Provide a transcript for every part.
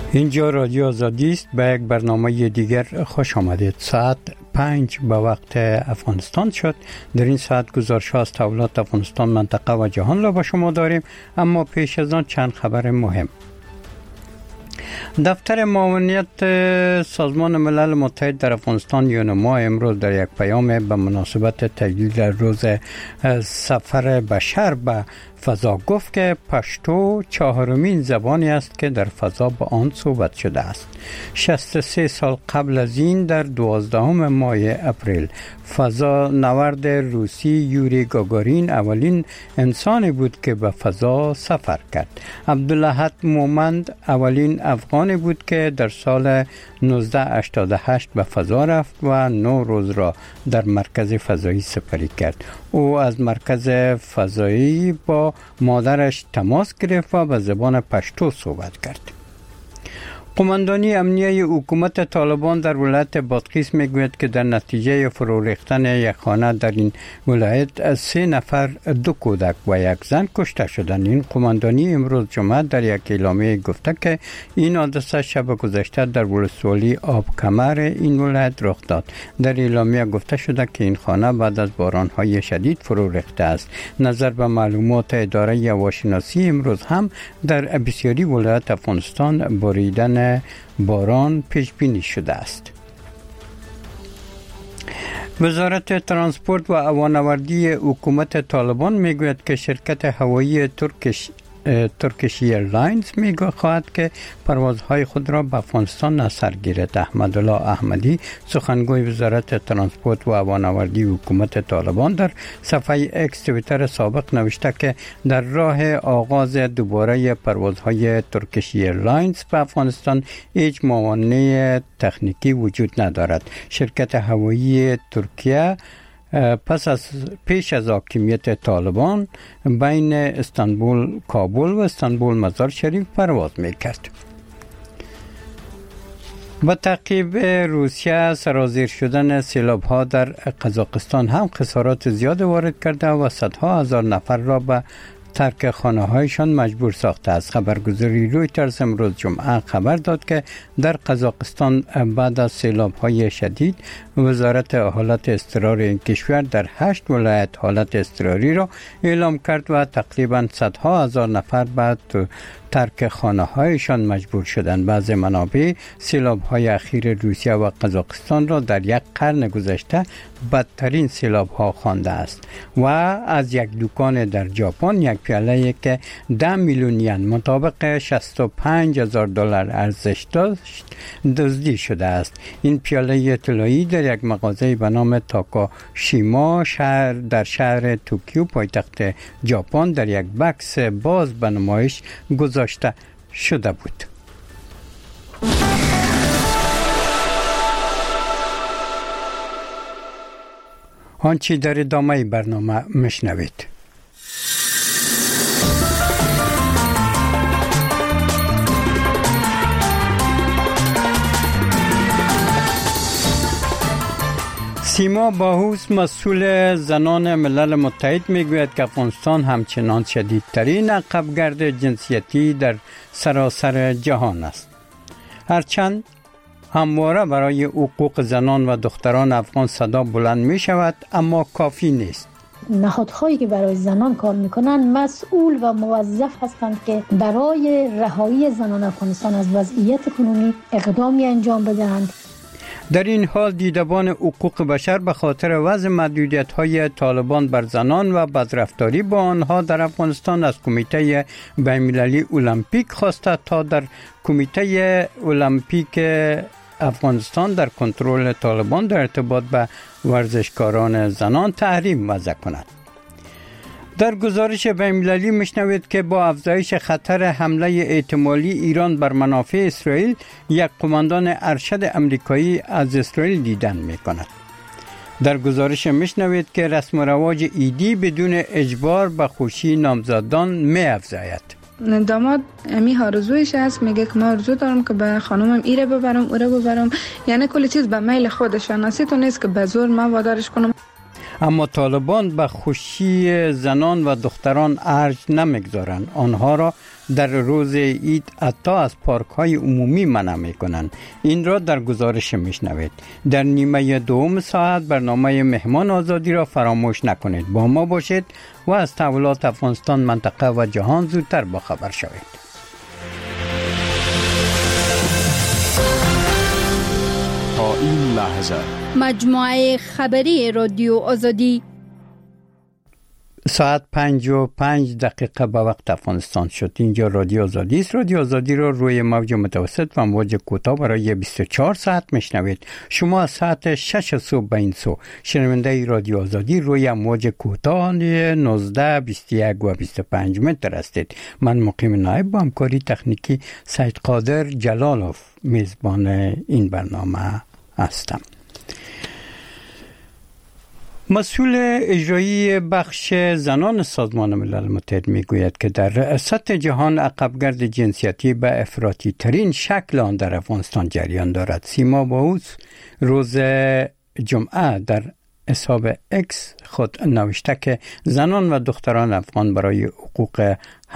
اینجا رادیو آزادی است. به یک برنامه دیگر خوش آمدید. ساعت 5 به وقت افغانستان شد. در این ساعت گزارش از تحولات افغانستان، منطقه و جهان را به شما داریم، اما پیش از آن چند خبر مهم. دفتر معاونیت سازمان ملل متحد در افغانستان یونما امروز در یک پیام به مناسبت تجلیل روز سفر بشر به فضا گفت که پشتو چهارمین زبانی است که در فضا با آن صحبت شده است. 63 سال قبل از این در 12 ماه اپریل فضا نورد روسی یوری گاگارین اولین انسانی بود که به فضا سفر کرد. عبدالأحد مومند اولین افغانی بود که در سال 1988 به فضا رفت و 9 روز را در مرکز فضایی سپری کرد. او از مرکز فضایی با مادرش تماس گرفت و به زبان پشتو صحبت کرد. قماندانی امنیه حکومت طالبان در ولایت بادغیس میگوید که در نتیجه فرو ریختن یک خانه در این ولایت 3 نفر، 2 کودک و 1 زن کشته شدند. این قماندانی امروز جمعه در یک اعلامیه گفته که این حادثه شب گذشته در ولسوالی آب کمر این ولایت رخ داد. در اعلامیه گفته شده که این خانه بعد از بارانهای شدید فرو ریخته است. نظر به معلومات اداره هواشناسی امروز هم در بسیاری ولایت افغانستان باریدن باران پیش بینی شده است. وزارت ترانسپورت و هوانوردی حکومت طالبان میگوید که شرکت هوایی ترکیش ایرلاینز می‌خواهد که پروازهای خود را به افغانستان نصر گیرد. احمدالله احمدی، سخنگوی وزارت ترانسپورت و هوانوردی حکومت طالبان، در صفحه اکس توییتر سابق نوشته که در راه آغاز دوباره پروازهای ترکیش ایرلاینز به افغانستان هیچ موانع تکنیکی وجود ندارد. شرکت هوایی ترکیه پیش از حاکمیت طالبان بین استانبول کابل و استانبول مزار شریف پرواز میکرد. با تعقیب روسیه سرازیر شدن سیلاب‌ها در قزاقستان هم خسارات زیاد وارد کرده و صدها هزار نفر را به ترک خانه‌هایشان مجبور ساخته است. خبرگزاری رویترز امروز جمعه خبر داد که در قزاقستان بعد از سیلاب‌های شدید وزارت حالت اضطراری این کشور در 8 ولایت حالت اضطراری را اعلام کرد و تقریباً صدها هزار نفر بعد ترک خانه‌هایشان مجبور شدند. بعض منابع سیلاب‌های اخیر روسیه و قزاقستان را در یک قرن گذشته بدترین سیلاب‌ها خوانده است و از یک دکان در ژاپن یک پیاله که 10 میلیون ین مطابق $65,000 ارزش داشت دزدی شده است. این پیاله طلایی در یک مغازه به نام تاکاشیما در شهر توکیو پایتخت ژاپن در یک بکس باز به نمایش گذاشته شده بود. آنچه در ادامه برنامه مشنوید. سیما باهوس، مسئول زنان ملل متحد، میگوید که افغانستان همچنان شدیدترین عقبگرد جنسیتی در سراسر جهان است. هرچند همواره برای حقوق زنان و دختران افغان صدا بلند می شود، اما کافی نیست. نهادهایی که برای زنان کار میکنند مسئول و موظف هستند که برای رهایی زنان افغانستان از وضعیت کنونی اقدامی انجام بدهند. در این حال دیدبان حقوق بشر به خاطر وضع محدودیت‌های طالبان بر زنان و بدرفتاری با آنها در افغانستان از کمیته بین‌المللی المپیک خواسته تا در کمیته المپیک افغانستان در کنترل طالبان در ارتباط به ورزشکاران زنان تحریم وضع کند. در گزارش بین‌المللی میشنوید که با افزایش خطر حمله احتمالی ایران بر منافع اسرائیل، یک قماندان ارشد امریکایی از اسرائیل دیدن میکند. در گزارش میشنوید که رسم و رواج ایدی بدون اجبار به خوشی نامزدان می‌افزاید. داماد امی آرزویش است، میگه که من آرزو دارم که به خانومم ایره ببرم اوره ببرم، یعنی کلی چیز به میل خودشان است، تو نیست که به زور من وادارش کنم. اما طالبان به خوشی زنان و دختران ارج نمیگذارند. آنها را در روز عید حتی از پارک های عمومی منع میکنند. این را در گزارش میشنوید. در نیمه دوم ساعت برنامه مهمان آزادی را فراموش نکنید. با ما باشید و از تحولات افغانستان، منطقه و جهان زودتر با خبر شوید. تا این لحظه مجموعه خبری رادیو آزادی ساعت 5:05 به وقت افغانستان شد. اینجا رادیو آزادی است. رادیو آزادی را روی موج متوسط و موج کوتاه برای 24 ساعت میشنوید. شما از ساعت 6 صبح به این سو شنونده رادیو آزادی روی موج کوتاه 19، 21 و 25 متر هستید. من مقیم نایب با همکاری تکنیکی سید قادر جلالوف میزبان این برنامه هستم. مسئول اجرایی بخش زنان سازمان ملل متحد میگوید که در سطح جهان عقبگرد جنسیتی به افراطی ترین شکل آن در افغانستان جریان دارد. سیما باوس روز جمعه در حساب اکس خود نوشته که زنان و دختران افغان برای حقوق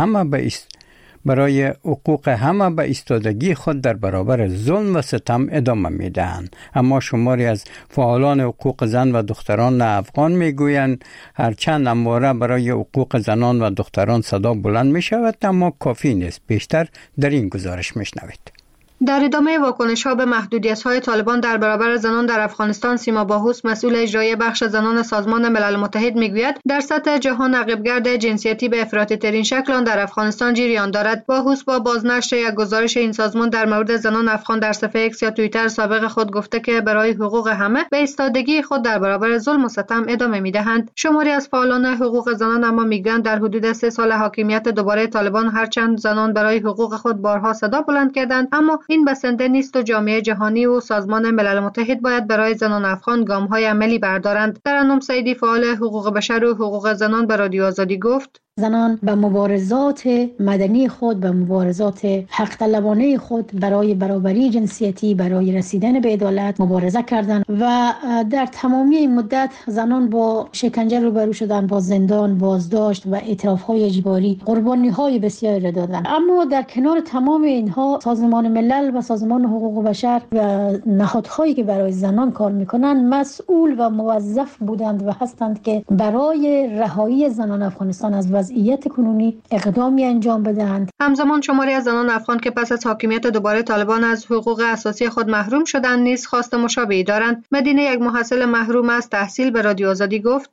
همه به ایستادگی خود در برابر ظلم و ستم ادامه میدهند. اما شماری از فعالان حقوق زن و دختران افغان میگویند هرچند همواره برای حقوق زنان و دختران صدا بلند می شود اما کافی نیست. بیشتر در این گزارش میشنوید. در ادامه واکنش‌ها به محدودیت‌های طالبان در برابر زنان در افغانستان، سیما باهوس مسئول اجرایی بخش زنان سازمان ملل متحد میگوید در سطح جهان عقبگرد جنسیتی به افراطی‌ترین شکل آن در افغانستان جریان دارد. باهوس با بازنشر یک گزارش این سازمان در مورد زنان افغان در صفحه اکس یا توییتر سابق خود گفته که برای حقوق همه به ایستادگی خود در برابر ظلم و ستم ادامه میدهند. شماری از فعالان حقوق زنان اما میگویند در حدود 3 سال حاکمیت دوباره طالبان هرچند زنان برای حقوق خود بارها صدا بلند کردند اما این بسنده نیست و جامعه جهانی و سازمان ملل متحد باید برای زنان افغان گام‌های عملی بردارند. ترنم سیدی فعال حقوق بشر و حقوق زنان به رادیو آزادی گفت زنان به مبارزات مدنی خود، به مبارزات حق طلبانه خود برای برابری جنسیتی، برای رسیدن به عدالت مبارزه کردند و در تمامی این مدت زنان با شکنجه روبرو شدند، با زندان، بازداشت و اعتراف‌های اجباری، قربانی‌های بسیاری را دادند. اما در کنار تمام اینها سازمان ملل و سازمان حقوق بشر و نهادهایی که برای زنان کار می‌کنند مسئول و موظف بودند و هستند که برای رهایی زنان افغانستان از وضعیت کنونی اقدامی انجام بدهند. همزمان شماری از زنان افغان که پس از حاکمیت دوباره طالبان از حقوق اساسی خود محروم شدند نیز خواست مشابهی دارند. مدینه، یک محصل محروم از تحصیل، به رادیو آزادی گفت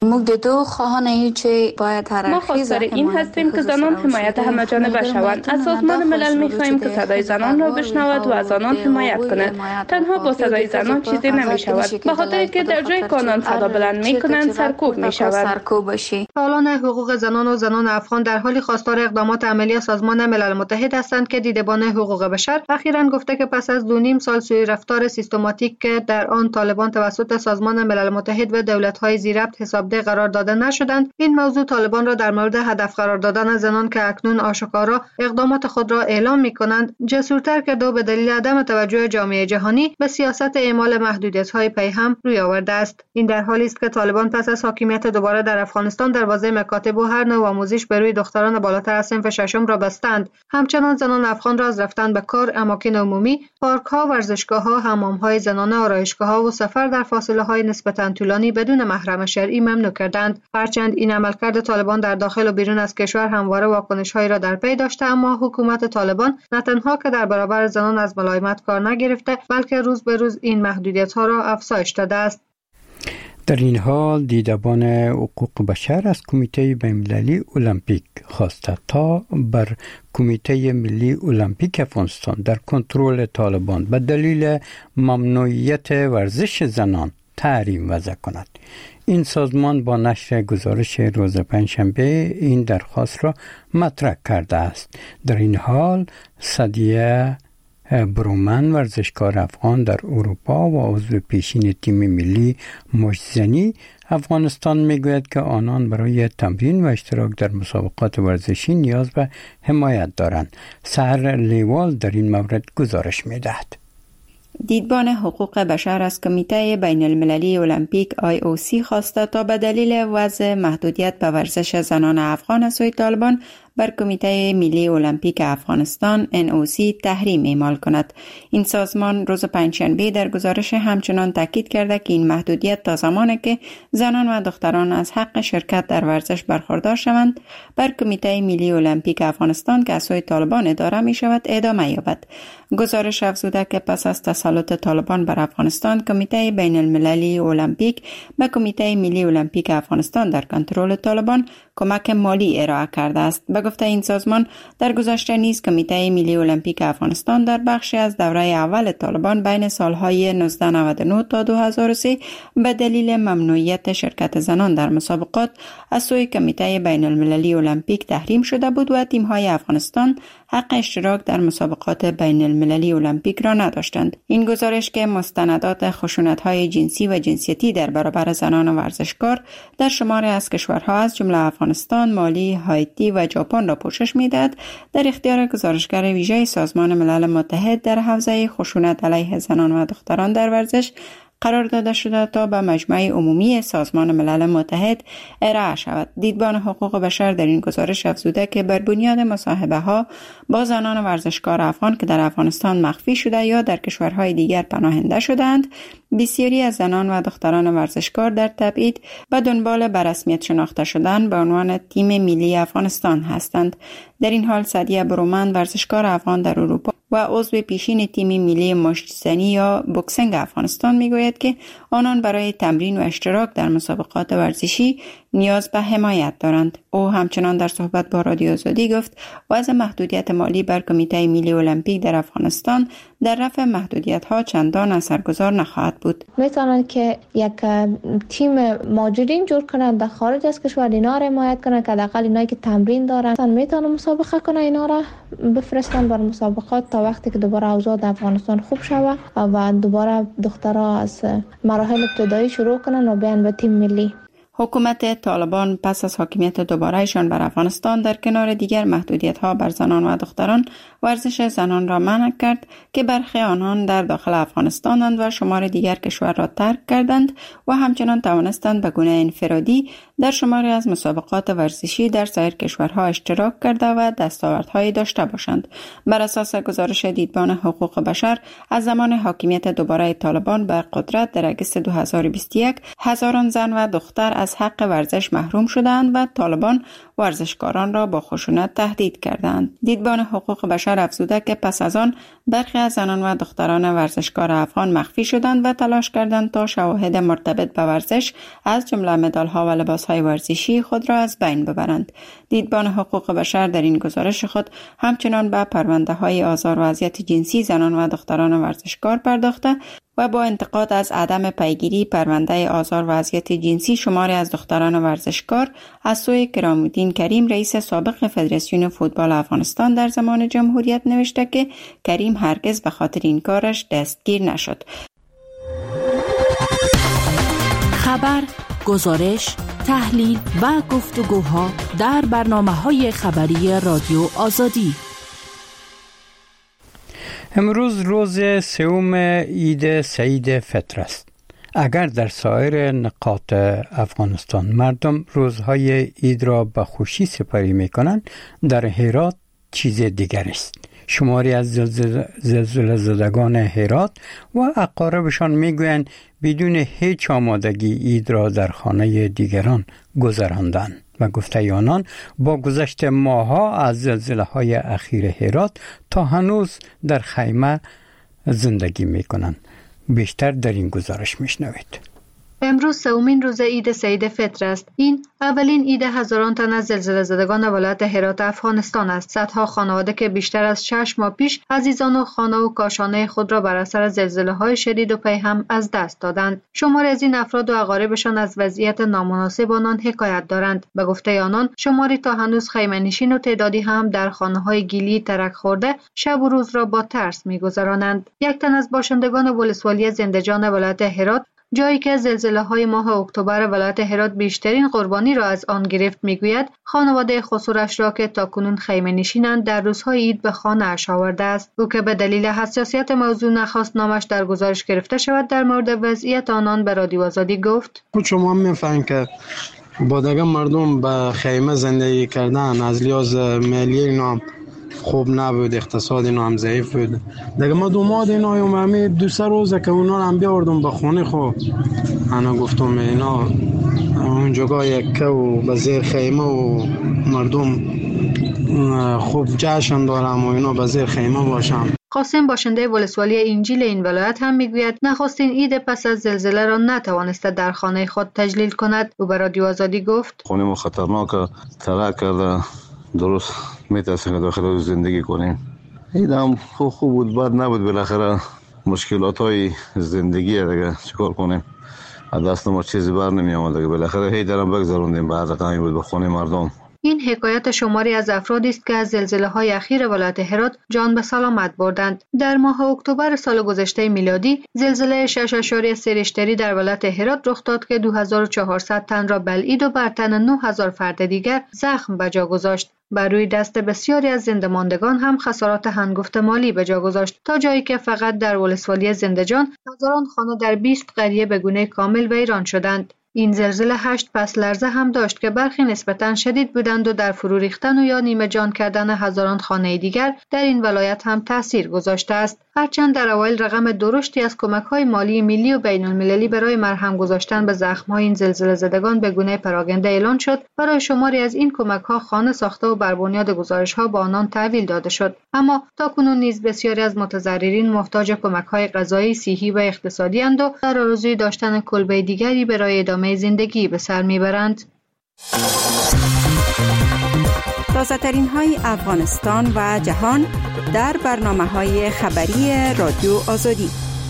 ما خواستار این هستیم که زنان حمایت همه‌جانبه شوند. از سازمان ملل می‌خواهیم که صدای زنان را بشنود و از آنان حمایت کند. تنها با صدای زنان چیزی نمی‌شود. به خاطر که در جای که آنان صدا بلند می‌کنند سرکوب می‌شود. فعالان حقوق زنان و زنان افغان در حالی خواستار اقدامات عملی سازمان ملل متحد هستند که دیدبان حقوق بشر اخیراً گفته که پس از 2.5 سال سوء رفتار سیستماتیک که در آن طالبان توسط سازمان ملل متحد و دولت‌های زیربط حسابده قرار داده نشدند، این موضوع طالبان را در مورد هدف قرار دادن زنان که اکنون آشکارا اقدامات خود را اعلام می‌کنند جسورتر کرده و به دلیل عدم توجه جامعه جهانی به سیاست اعمال محدودیت‌های پیهم روی آورده است. این در حالی است که طالبان پس از حاکمیت دوباره در افغانستان دروازه مکاتب و هر نوع آموزش به روی دختران بالاتر از صنف ششم را بستند. همچنان زنان افغان را از رفتن به کار، اماکن عمومی، پارک‌ها، ورزشگاه‌ها، حمام‌های زنانه، آرایشگاه‌ها و سفر در فاصله‌های نسبتاً طولانی بدون محرم شرعی ممنوع کردند. هرچند این عملکرد طالبان در داخل و بیرون از کشور همواره واکنش‌هایی را در پی داشته اما حکومت طالبان نه تنها که در برابر زنان از ملایمت کار نگرفته بلکه روز به روز این محدودیت‌ها را افزایش داده است. در این حال دیدبان حقوق بشر از کمیته بین‌المللی المپیک خواسته تا بر کمیته ملی المپیک افغانستان در کنترل طالبان به دلیل ممنوعیت ورزش زنان تحریم وضع کند. این سازمان با نشر گزارش روز پنجشنبه این درخواست را مطرح کرده است. در این حال سدیه برومن ورزشکار افغان در اروپا و عضو پیشین تیم ملی مشت‌زنی افغانستان میگوید که آنان برای تمرین و اشتراک در مسابقات ورزشی نیاز به حمایت دارند. سحر لیوال در این مورد گزارش میدهد. دیدبان حقوق بشر از کمیته بین المللی المپیک IOC خواسته تا به دلیل وضع محدودیت به ورزش زنان افغان از سوی طالبان بر کمیته ملی المپیک افغانستان NOC تحریم اعمال کند. این سازمان روز پنجشنبه در گزارش همچنان تاکید کرده که این محدودیت تا زمانی که زنان و دختران از حق شرکت در ورزش برخوردار شوند بر کمیته ملی المپیک افغانستان که از سوی طالبان اداره می شود ادامه یابد. گزارش افزوده که پس از تسلط طالبان بر افغانستان، کمیته بین المللی المپیک به کمیته ملی المپیک افغانستان در کنترل طالبان کمک مالی ارائه کرده است. به گفته این سازمان، در گذشته نیز کمیته ملی المپیک افغانستان در بخشی از دوره اول طالبان بین سالهای 1999 تا 2003 به دلیل ممنوعیت شرکت زنان در مسابقات از سوی کمیته بین المللی المپیک تحریم شده بود و تیم‌های افغانستان حق اشتراک در مسابقات بین المللی المپیک را نداشتند. این گزارش که مستندات خشونت‌های جنسی و جنسیتی در برابر زنان و ورزشکار در شماری از کشورها از جمله افغانستان، مالی، هایتی و ژاپن را پوشش می‌دهد، در اختیار گزارشگر ویژه سازمان ملل متحد در حوزه خشونت علیه زنان و دختران در ورزش قرار داده شده تا به مجمع عمومی سازمان ملل متحد ارائه شود. دیدبان حقوق بشر در این گزارش افزوده که بر بنیاد مصاحبه‌ها با زنان ورزشکار افغان که در افغانستان مخفی شده یا در کشورهای دیگر پناهنده شدند، بسیاری از زنان و دختران ورزشکار در تبعید به دنبال به رسمیت شناخته شدن به عنوان تیم ملی افغانستان هستند. در این حال سعدیه برومند، ورزشکار افغان در اروپا و عضو پیشین تیم ملی مشت‌زنی یا بوکسینگ افغانستان میگوید که آنان برای تمرین و اشتراک در مسابقات ورزشی نیاز به حمایت دارند. او همچنان در صحبت با رادیو آزادی گفت وضع محدودیت مالی بر کمیته ملی المپیک در افغانستان در رفع محدودیت‌ها چندان اثرگذار نخواهد بود. میتونن که یک تیم ماجرین جور کنند در خارج از کشور، اینا را حمایت کنند که حداقل اینایی که تمرین دارن میتونن مسابقه کنن، اینا را بفرستن برای مسابقات تا وقتی که دوباره اوضاع در افغانستان خوب شود و دوباره دخترها از مراحل ابتدایی شروع کنن و بیان به تیم ملی. حکومت طالبان پس از حاکمیت دوبارهشان بر افغانستان در کنار دیگر محدودیت‌ها بر زنان و دختران ورزش زنان را منع کرد که برخی آنان در داخل افغانستانند و شمار دیگر کشور را ترک کردند و همچنان توانستند به گونه انفرادی در شماری از مسابقات ورزشی در سایر کشورها اشتراک کرده و دستاوردهایی داشته باشند. بر اساس گزارش دیدبان حقوق بشر، از زمان حاکمیت دوباره طالبان بر قدرت در اگست 2021 هزاران زن و دختر از حق ورزش محروم شدند و طالبان ورزشکاران را با خشونت تهدید کردند. دیدبان حقوق بشر افزوده که پس از آن برخی از زنان و دختران ورزشکار افغان مخفی شدند و تلاش کردند تا شواهد مرتبط به ورزش از جمله مدال‌ها و لباس‌های ورزشی خود را از بین ببرند. دیدبان حقوق بشر در این گزارش خود همچنان به پرونده‌های آزار و اذیت جنسی زنان و دختران ورزشکار پرداخته و با انتقاد از عدم پیگیری پرونده آزار و اذیت جنسی شماری از دختران ورزشکار از سوی کرام‌الدین کریم، رئیس سابق فدراسیون فوتبال افغانستان در زمان جمهوریت، نوشته که کریم هرگز به خاطر این کارش دستگیر نشد. خبر، گزارش، تحلیل و گفتگوها در برنامه‌های خبری رادیو آزادی. امروز روز سوم عید سعید فطر است. اگر در سایر نقاط افغانستان مردم روزهای عید را به خوشی سپری می‌کنند، در هرات چیز دیگر است. شماری از زلزله زدگان هرات و اقاربشان میگویند بدون هیچ آمادگی عید را در خانه دیگران گذراندند و گفته آنان با گذشت ماه‌ها از زلزله‌های اخیر هرات تا هنوز در خیمه زندگی می‌کنند. بیشتر در این گزارش میشنوید. امروز سومین روز عید سعید فطر است. این اولین عید هزاران تن از زلزله زدگان ولایت هرات افغانستان است. صدها خانواده که بیشتر از 6 ماه پیش عزیزان و خانه و کاشانه خود را بر اثر زلزله‌های شدید و پیهم از دست دادند. شماری از این افراد و اقاربشان از وضعیت نامناسب آنان حکایت دارند. به گفته آنان، شماری تا هنوز خیمه‌نشین و تعدادی هم در خانه‌های گیلی ترک خورده شب و روز را با ترس می‌گذرانند. یک تن از باشندگان ولسوالی زندجان ولایت هرات، جایی که زلزله‌های ماه اکتبر ولایت هرات بیشترین قربانی را از آن گرفت، میگوید خانواده خسرش را که تاکنون خیمه نشینند در روزهای عید به خانه اش آورده است. او که به دلیل حساسیت موضوع نخواست نامش در گزارش گرفته شود، در مورد وضعیت آنان به رادیو آزادی گفت: شما میفهمید که با دیگه مردم به خیمه زندگی کردن، از لحاظ مالی اینا هم خوب نبود، اقتصاد اینا هم ضعیف بود. دیگه ما 2 ماه اینا همین 2 روزه که اونا هم بیاوردم به خونه خو. انا گفتم اینا اون جگاه یک و به زیر خیمه و مردم خوب جشن دارم و اینا به زیر خیمه باشم. قاسم باشنده ولسوالی انجیل این ولایت هم میگوید نخستین عید پس از زلزله را نتوانسته در خانه خود تجلیل کند. او به رادیو آزادی گفت خونه ما خطرناک ترک کرده، درست میترسیم که داخل زندگی کنیم. عید هم خوب بود، بد نبود. بالاخره مشکلات های زندگی دیگه چیکار کنیم، از دست ما چیزی بر نمی آمد دیگه. بالاخره هی درم بگذروندیم، بعد رقمی بود به خونه مردم. این حکایت شماری از افرادی است که از زلزله‌های اخیر ولایت هرات جان به سلامت بردند. در ماه اکتبر سال گذشته میلادی زلزله 6.3 ریشتری در ولایت هرات رخ داد که 2400 تن را بلعید و بر تن 9000 فرد دیگر زخم به جا گذاشت. بر روی دست بسیاری از زنده‌ماندگان هم خسارات هنگفت مالی به جا گذاشت، تا جایی که فقط در ولسوالی زنده‌جان هزاران خانه در 20 قریه به گونه کامل ویران شدند. این زلزله 8 پس لرزه هم داشت که برخی نسبتاً شدید بودند و در فرو ریختن و یا نیمه جان کردن هزاران خانه دیگر در این ولایت هم تاثیر گذاشته است. هرچند در اوایل رقم درشتی از کمک‌های مالی ملی و بین‌المللی برای مرهم گذاشتن به زخم‌های این زلزله زدگان به گونه پراگنده اعلان شد، برای شماری از این کمک‌ها خانه ساخته و بر بنیاد گزارش‌ها به آنان تحویل داده شد. اما تاکنون نیز بسیاری از متضررین محتاج کمک‌های غذایی، صحی و اقتصادی اند و در آرزوی داشتن کلبه دیگری برای ادامه زندگی به سر میبرند. تازه ترین های افغانستان و جهان در برنامه‌های خبری رادیو آزادی.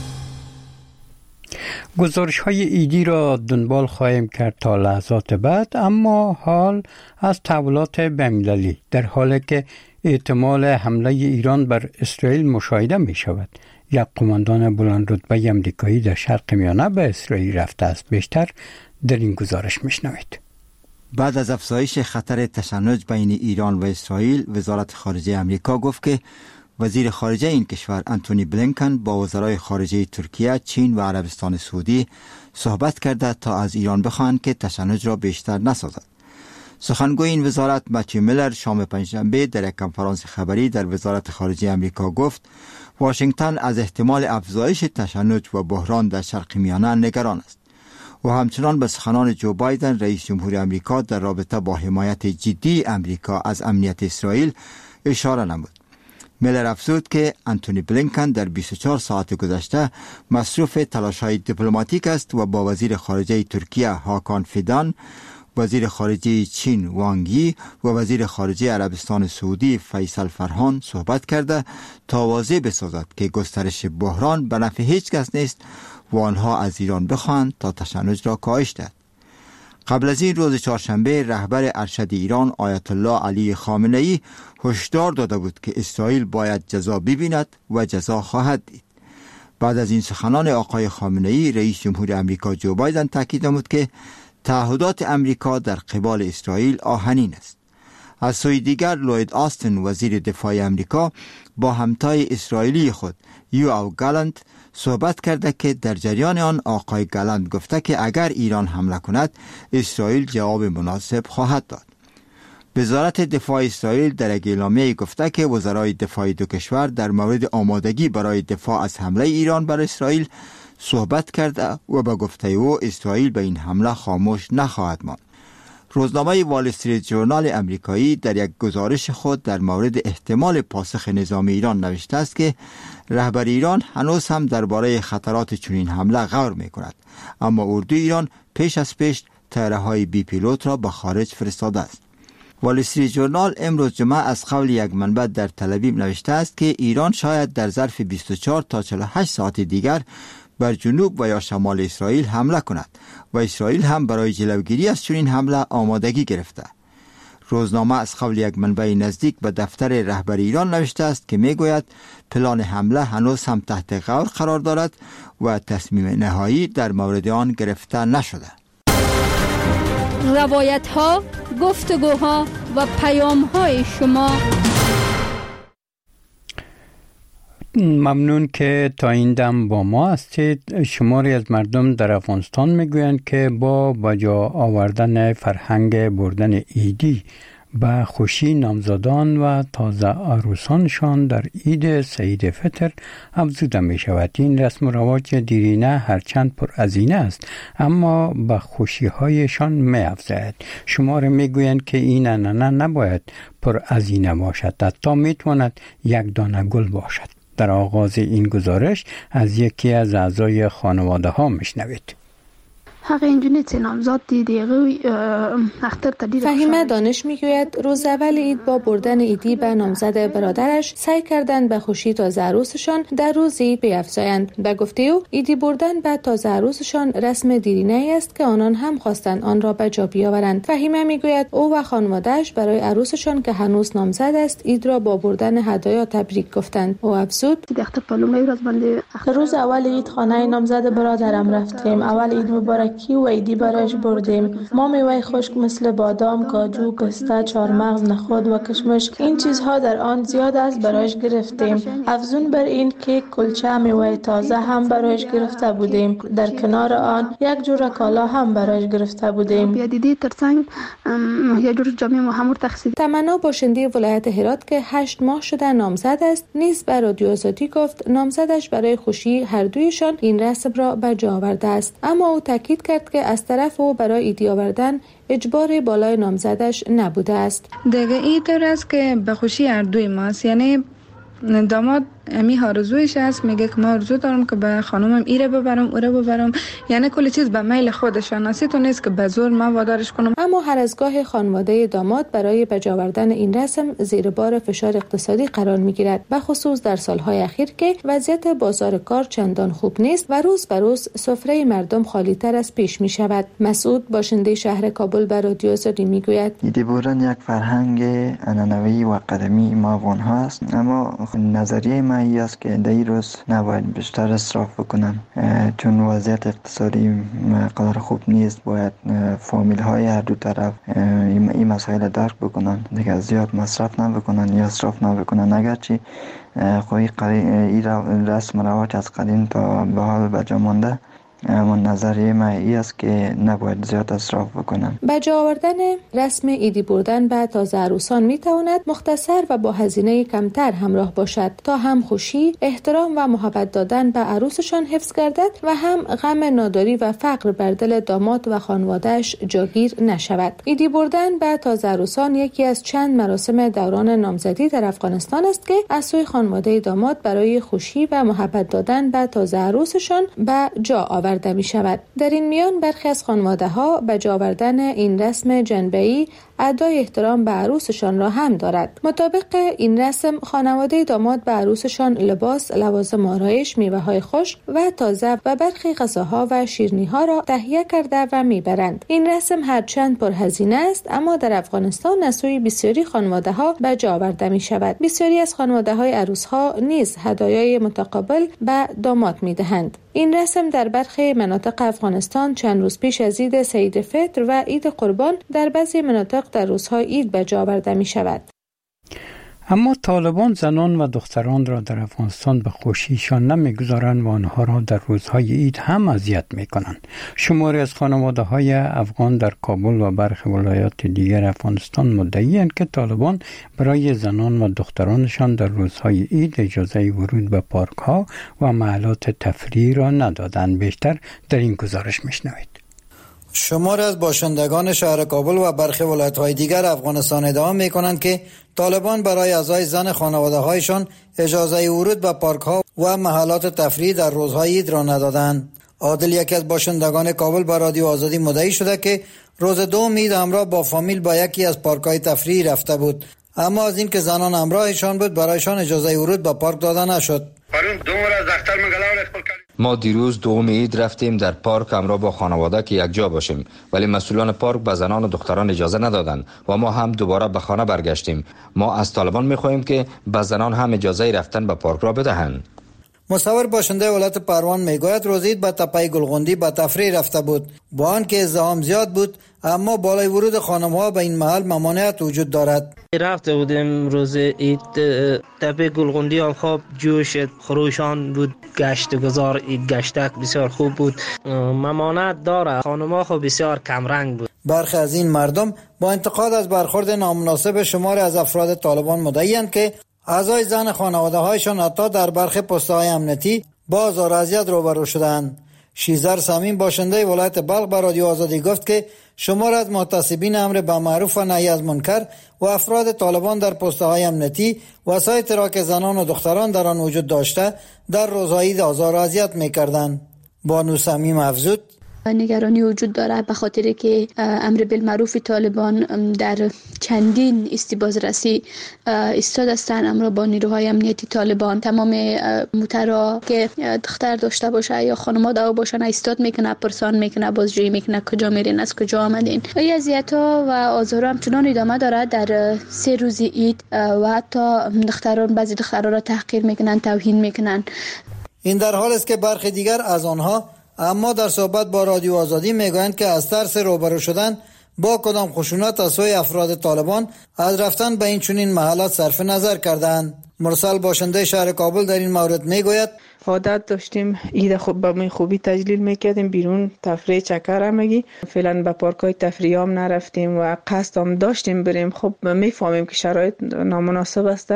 گزارش‌های ایدی را دنبال خواهیم کرد تا لحظات بعد، اما حال از تحولات بین‌المللی در حالی که احتمال حمله ایران بر اسرائیل مشاهده می شود. یک قماندان بلند رتبه آمریکایی در شرق میانه به اسرائیل رفته است. بیشتر در این گزارش میشنوید. بعد از افزایش خطر تشنج بین ایران و اسرائیل، وزارت خارجه آمریکا گفت که وزیر خارجه این کشور انتونی بلینکن با وزرای خارجه ترکیه، چین و عربستان سعودی صحبت کرده تا از ایران بخواهند که تشنج را بیشتر نسازد. سخنگوی این وزارت متیو میلر شام پنجشنبه در یک کنفرانس خبری در وزارت خارجه آمریکا گفت واشنگتن از احتمال افزایش تشنج و بحران در شرق میانه نگران است و همچنان به سخنان جو بایدن رئیس جمهور آمریکا در رابطه با حمایت جدی آمریکا از امنیت اسرائیل اشاره نمود. میلر افزود که انتونی بلینکن در 24 ساعت گذشته مصروف تلاش‌های دیپلماتیک است و با وزیر خارجه ترکیه هاکان فیدان، وزیر خارجه چین وانگ یی و وزیر خارجه عربستان سعودی فیصل فرهان صحبت کرده تا واضح بسازد که گسترش بحران به نفع هیچ کس نیست و آنها از ایران بخواهند تا تشنج را کاهش دهد. قبل از این روز چهارشنبه رهبر ارشد ایران آیت الله علی خامنه ای هشدار داده بود که اسرائیل باید جزا ببیند و جزا خواهد دید. بعد از این سخنان آقای خامنه ای، رئیس جمهور آمریکا جو بایدن تاکید نمود که تعهدات آمریکا در قبال اسرائیل آهنین است. از سوی دیگر لوید آستن وزیر دفاع آمریکا با همتای اسرائیلی خود یوآو گالانت صحبت کرده که در جریان آن آقای گالانت گفته که اگر ایران حمله کند اسرائیل جواب مناسب خواهد داد. وزارت دفاع اسرائیل در یک اعلامیه گفته که وزرای دفاع دو کشور در مورد آمادگی برای دفاع از حمله ایران بر اسرائیل صحبت کرده و به گفته او اسرائیل به این حمله خاموش نخواهد ماند. روزنامه وال استریت ژورنال امریکایی در یک گزارش خود در مورد احتمال پاسخ نظامی ایران نوشته است که رهبر ایران هنوز هم درباره خطرات چنین حمله غور می‌کند، اما اردوی ایران پیش از پیش طیاره‌های بی پیلوت را به خارج فرستاده است. وال استریت ژورنال امروز جمعه از قول یک منبع در تل‌آویو نوشته است که ایران شاید در ظرف 24 تا 48 ساعت دیگر بر جنوب و یا شمال اسرائیل حمله کند و اسرائیل هم برای جلوگیری از چنین حمله آمادگی گرفته. روزنامه از قول یک منبع نزدیک به دفتر رهبر ایران نوشته است که میگوید پلان حمله هنوز هم تحت غور قرار دارد و تصمیم نهایی در مورد آن گرفته نشده. روایت ها، گفتگوها و پیام های شما. ممنون که تا این دم با ما هستید. شماری از مردم در افغانستان میگویند که با بجا آوردن فرهنگ بردن عیدی به خوشی نامزادان و تازه عروسانشان در عید سعید فطر افزوده می شود. این رسم و رواج دیرینه هرچند پر هزینه است اما به خوشی هایشان می افزاید. شماره می گویند که این عنعنه نباید پر هزینه باشد، حتی می تواند یک دانه گل باشد. در آغاز این گزارش از یکی از اعضای خانواده ها میشنوید. حق اینجوری نامزاد دیگه اختر تدیر. فهیمه دانش میگوید روز اول عید با بردن عیدی به نامزد برادرش سعی کردند به خوشی تازه عروسشان در روز عید بیفزایند. به گفته او عیدی بردن به تازه عروسشان رسم دیرینه است که آنان هم خواستند آن را به جا بیاورند. فهیمه میگوید او و خانواده‌اش برای عروسشان که هنوز نامزد است عید را با بردن هدایا تبریک گفتند. او افزود روز اول عید خانه نامزد برادرم رفتیم. اول عید مبارک و عیدی برایش بردیم. ما میوه خشک مثل بادام، کاجو، پسته، چهارمغز، نخود و کشمش این چیزها در آن زیاد است برایش گرفتیم. افزون بر این کیک، کلچه، میوه تازه هم برایش گرفته بودیم. در کنار آن یک جور کالا هم برایش گرفته بودیم. بیادیدی ترڅنګ یک جور جامه محمود تخصیص. تمنا باشنده ولایت هرات که 8 ماه شده نامزد است نیز به رادیو آزادی گفت نامزدش برای خوشی هر دویشان این رسم را به جا آورده است، اما او تاکید کرد که از طرف او برای عیدی آوردن اجبار بالای نامزدش نبوده است. دیگه این طور است که به خوشی هر دوی ماست، یعنی داماد امی آرزویش است، میگه که ما آرزو دارم که به خانومم ایره ببرم اوره ببرم، یعنی کلی چیز به میل خودشان است، تو نیست که به زور ما وادارش کنم. اما هر از گاه خانواده داماد برای بجا آوردن این رسم زیر بار فشار اقتصادی قرار میگیرد، به خصوص در سالهای اخیر که وضعیت بازار کار چندان خوب نیست و روز به روز سفره مردم خالی تر از پیش می شود. مسعود باشنده شهر کابل به رادیو آزادی میگوید عیدی بردن یک فرهنگ عنعنوی و قدیمی ما افغان‌ها است، اما نظریه من این است که در این روز نباید بیشتر اصراف بکنن، چون وضعیت اقتصادی قدر خوب نیست. باید فامیل های هر دو طرف این مسائل درک بکنن، دیگه زیاد مصرف نبکنن یا اصراف نبکنن. اگرچه این رسم و رواج از قدیم تا به حال بجا مانده، اما نظریه من این است که نباید زیاد اصراف بکنن. به جا آوردن رسم عیدی بردن به تازه عروسان می تواند مختصر و با هزینه کمتر همراه باشد تا هم خوشی، احترام و محبت دادن به عروسشان حفظ گردد و هم غم ناداری و فقر بر دل داماد و خانواده‌اش جاگیر نشود. عیدی بردن به تازه عروسان یکی از چند مراسم دوران نامزدی در افغانستان است که از سوی خانواده داماد برای خوشی و محبت دادن به تازه عروسشان به جا آورده می شود. در این میان برخی از خانواده ها به جا آوردن این رسم جنبه‌ای ادای احترام به عروسشان را هم دارد. مطابق این رسم خانواده داماد به عروسشان لباس، لوازم آرایش، میوه‌های خشک و تازه و برخی غذاها و شیرینی‌ها را تهیه کرده و میبرند. این رسم هرچند پرهزینه است اما در افغانستان از سوی بسیاری خانواده‌ها به جا آورده می شود. بسیاری از خانواده‌های عروس‌ها نیز هدایای متقابل به داماد می‌دهند. این رسم در برخی مناطق افغانستان چند روز پیش از عید سعید فطر و عید قربان در بعضی مناطق در روزهای عید به جا آورده می شود. اما طالبان زنان و دختران را در افغانستان به خوشیشان نمیگذارند و آنها را در روزهای عید هم اذیت میکنند. شماری از خانواده‌های افغان در کابل و برخی ولایات دیگر افغانستان مدعی‌اند که طالبان برای زنان و دخترانشان در روزهای عید اجازه ورود به پارک‌ها و محلات تفریح را ندادند. بیشتر در این گزارش میشنوید. شمار از باشندگان شهر کابل و برخی ولایت‌های دیگر افغانستان ادعا می‌کنند که طالبان برای اعضای زن خانواده‌هایشان اجازه ورود به پارک‌ها و محلات تفریح در روزهای عید را ندادند. عادل یکی از باشندگان کابل با رادیو آزادی مدعی شده که روز دوم عید همراه با فامیل با یکی از پارک‌های تفریح رفته بود، اما از اینکه زنان همراهشان بود برایشان اجازه ورود به پارک داده نشد. ما دیروز دوم عید رفتیم در پارک همراه با خانواده که یک جا باشیم، ولی مسئولان پارک به زنان و دختران اجازه ندادند و ما هم دوباره به خانه برگشتیم. ما از طالبان می‌خواهیم که به زنان هم اجازه رفتن به پارک را بدهند. مصور باشنده ولایت پروان میگوید روز عید به تپه گلغندی به تفریح رفته بود. با آنکه ازدحام زیاد بود اما بالای ورود خانم‌ها به این محل ممانعت وجود دارد. رفته بودیم روز عید تپه گلغندی هم خوب جوش خروشان بود، گشت گذار گشتک بسیار خوب بود. ممانعت داره، خانم‌ها خب بسیار کم رنگ بود. برخی از این مردم با انتقاد از برخورد نامناسب شماری از افراد طالبان مدعی‌اند که اعضای زن خانواده‌هایشان حتی در برخی پست‌های امنیتی با آزار و اذیت روبرو شدند. شیزر سمین باشنده ولایت بلخ به رادیو آزادی گفت که شمار از محتسبین امر بالمعروف و نهی از منکر و افراد طالبان در پست‌های امنیتی وسایت را که زنان و دختران در آن وجود داشته در روزهای عید آزار و اذیت می‌کردند. بانو سمیم افزود نگرانی وجود داره به خاطر که امر بالمعروف طالبان در چندین استباز-رسی ایستاد هستند. امر با نیروهای امنیتی طالبان تمام موترا که دختر داشته باشه یا خانم‌ها دو باشن ایستاد میکنه، پرسان میکنه، بازجویی میکنه کجا میرین، از کجا آمدین. این اذیت‌ها و آزار همچنان ادامه داره. در 3 روز عید و حتی بعضی دختران را تحقیر میکنن، توهین میکنن. این در حال است که برخی دیگر از آنها اما در صحبت با رادیو آزادی میگویند که از ترس روبرو شدن با کدام خشونت از سوی افراد طالبان از رفتن به این چنین محلات صرف نظر کردند. مرسل باشنده شهر کابل در این مورد میگوید عادت داشتیم عید خوب به خوبی تجلیل میکردیم، بیرون تفریح چکر همگی. فعلا به پارکای تفریح هم نرفتیم و قصد هم داشتیم بریم. خب میفهمیم که شرایط نامناسب است.